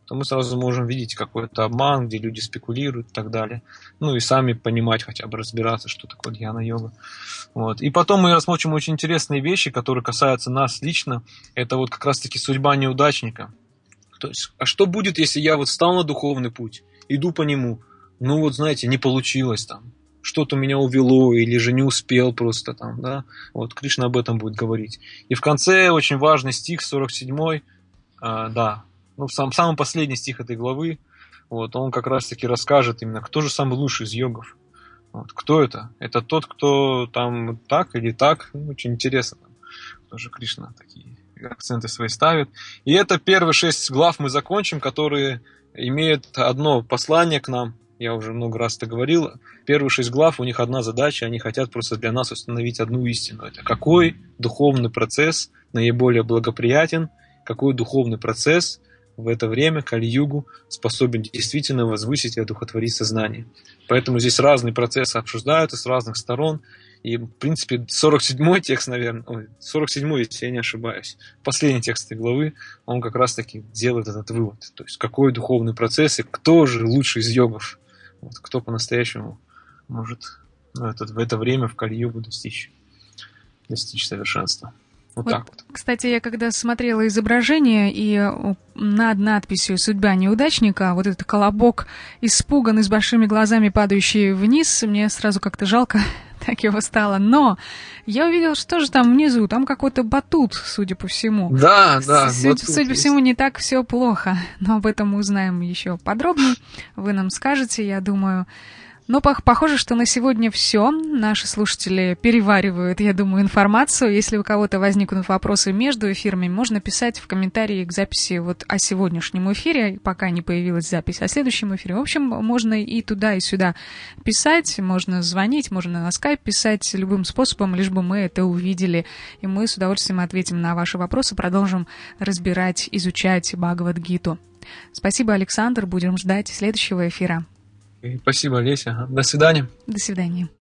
то мы сразу можем видеть какой-то обман, где люди спекулируют и так далее. Ну и сами понимать, хотя бы разбираться, что такое дхьяна-йога. Вот. И потом мы рассмотрим очень интересные вещи, которые касаются нас лично. Это вот как раз-таки судьба неудачника. То есть, а что будет, если я вот встал на духовный путь, иду по нему, ну вот знаете, не получилось там, что-то меня увело или же не успел просто там, да. Вот Кришна об этом будет говорить. И в конце очень важный стих, сорок седьмой, а, да, ну сам, самый последний стих этой главы, вот, он как раз-таки расскажет именно, кто же самый лучший из йогов. Вот, кто это? Это тот, кто там так или так, ну, очень интересно, тоже Кришна такие акценты свои ставит. И это первые шесть глав мы закончим, которые имеют одно послание к нам. Я уже много раз это говорил. Первые шесть глав, у них одна задача, они хотят просто для нас установить одну истину. Это какой духовный процесс наиболее благоприятен, какой духовный процесс в это время Кали-югу способен действительно возвысить и одухотворить сознание. Поэтому здесь разные процессы обсуждаются с разных сторон. И, в принципе, сорок седьмой текст, наверное, ой, сорок седьмой, если я не ошибаюсь, последний текст этой главы, он как раз-таки делает этот вывод. То есть, какой духовный процесс и кто же лучший из йогов, вот, кто по-настоящему может ну, этот, в это время в Кали-югу достичь, достичь совершенства. Вот, вот так вот. Кстати, я когда смотрела изображение, и над надписью «Судьба неудачника», вот этот колобок испуганный, с большими глазами, падающий вниз, мне сразу как-то жалко так его стало. Но я увидела, что же там внизу, там какой-то батут, судя по всему. Да, да. Судя, судя по всему, не так все плохо, но об этом мы узнаем еще подробнее. Вы нам скажете, я думаю. Но похоже, что на сегодня все. Наши слушатели переваривают, я думаю, информацию. Если у кого-то возникнут вопросы между эфирами, можно писать в комментарии к записи вот о сегодняшнем эфире, пока не появилась запись о следующем эфире. В общем, можно и туда, и сюда писать, можно звонить, можно на скайп писать любым способом, лишь бы мы это увидели. И мы с удовольствием ответим на ваши вопросы, продолжим разбирать, изучать Бхагавад-гиту. Спасибо, Александр. Будем ждать следующего эфира. Спасибо, Олеся. До свидания. До свидания.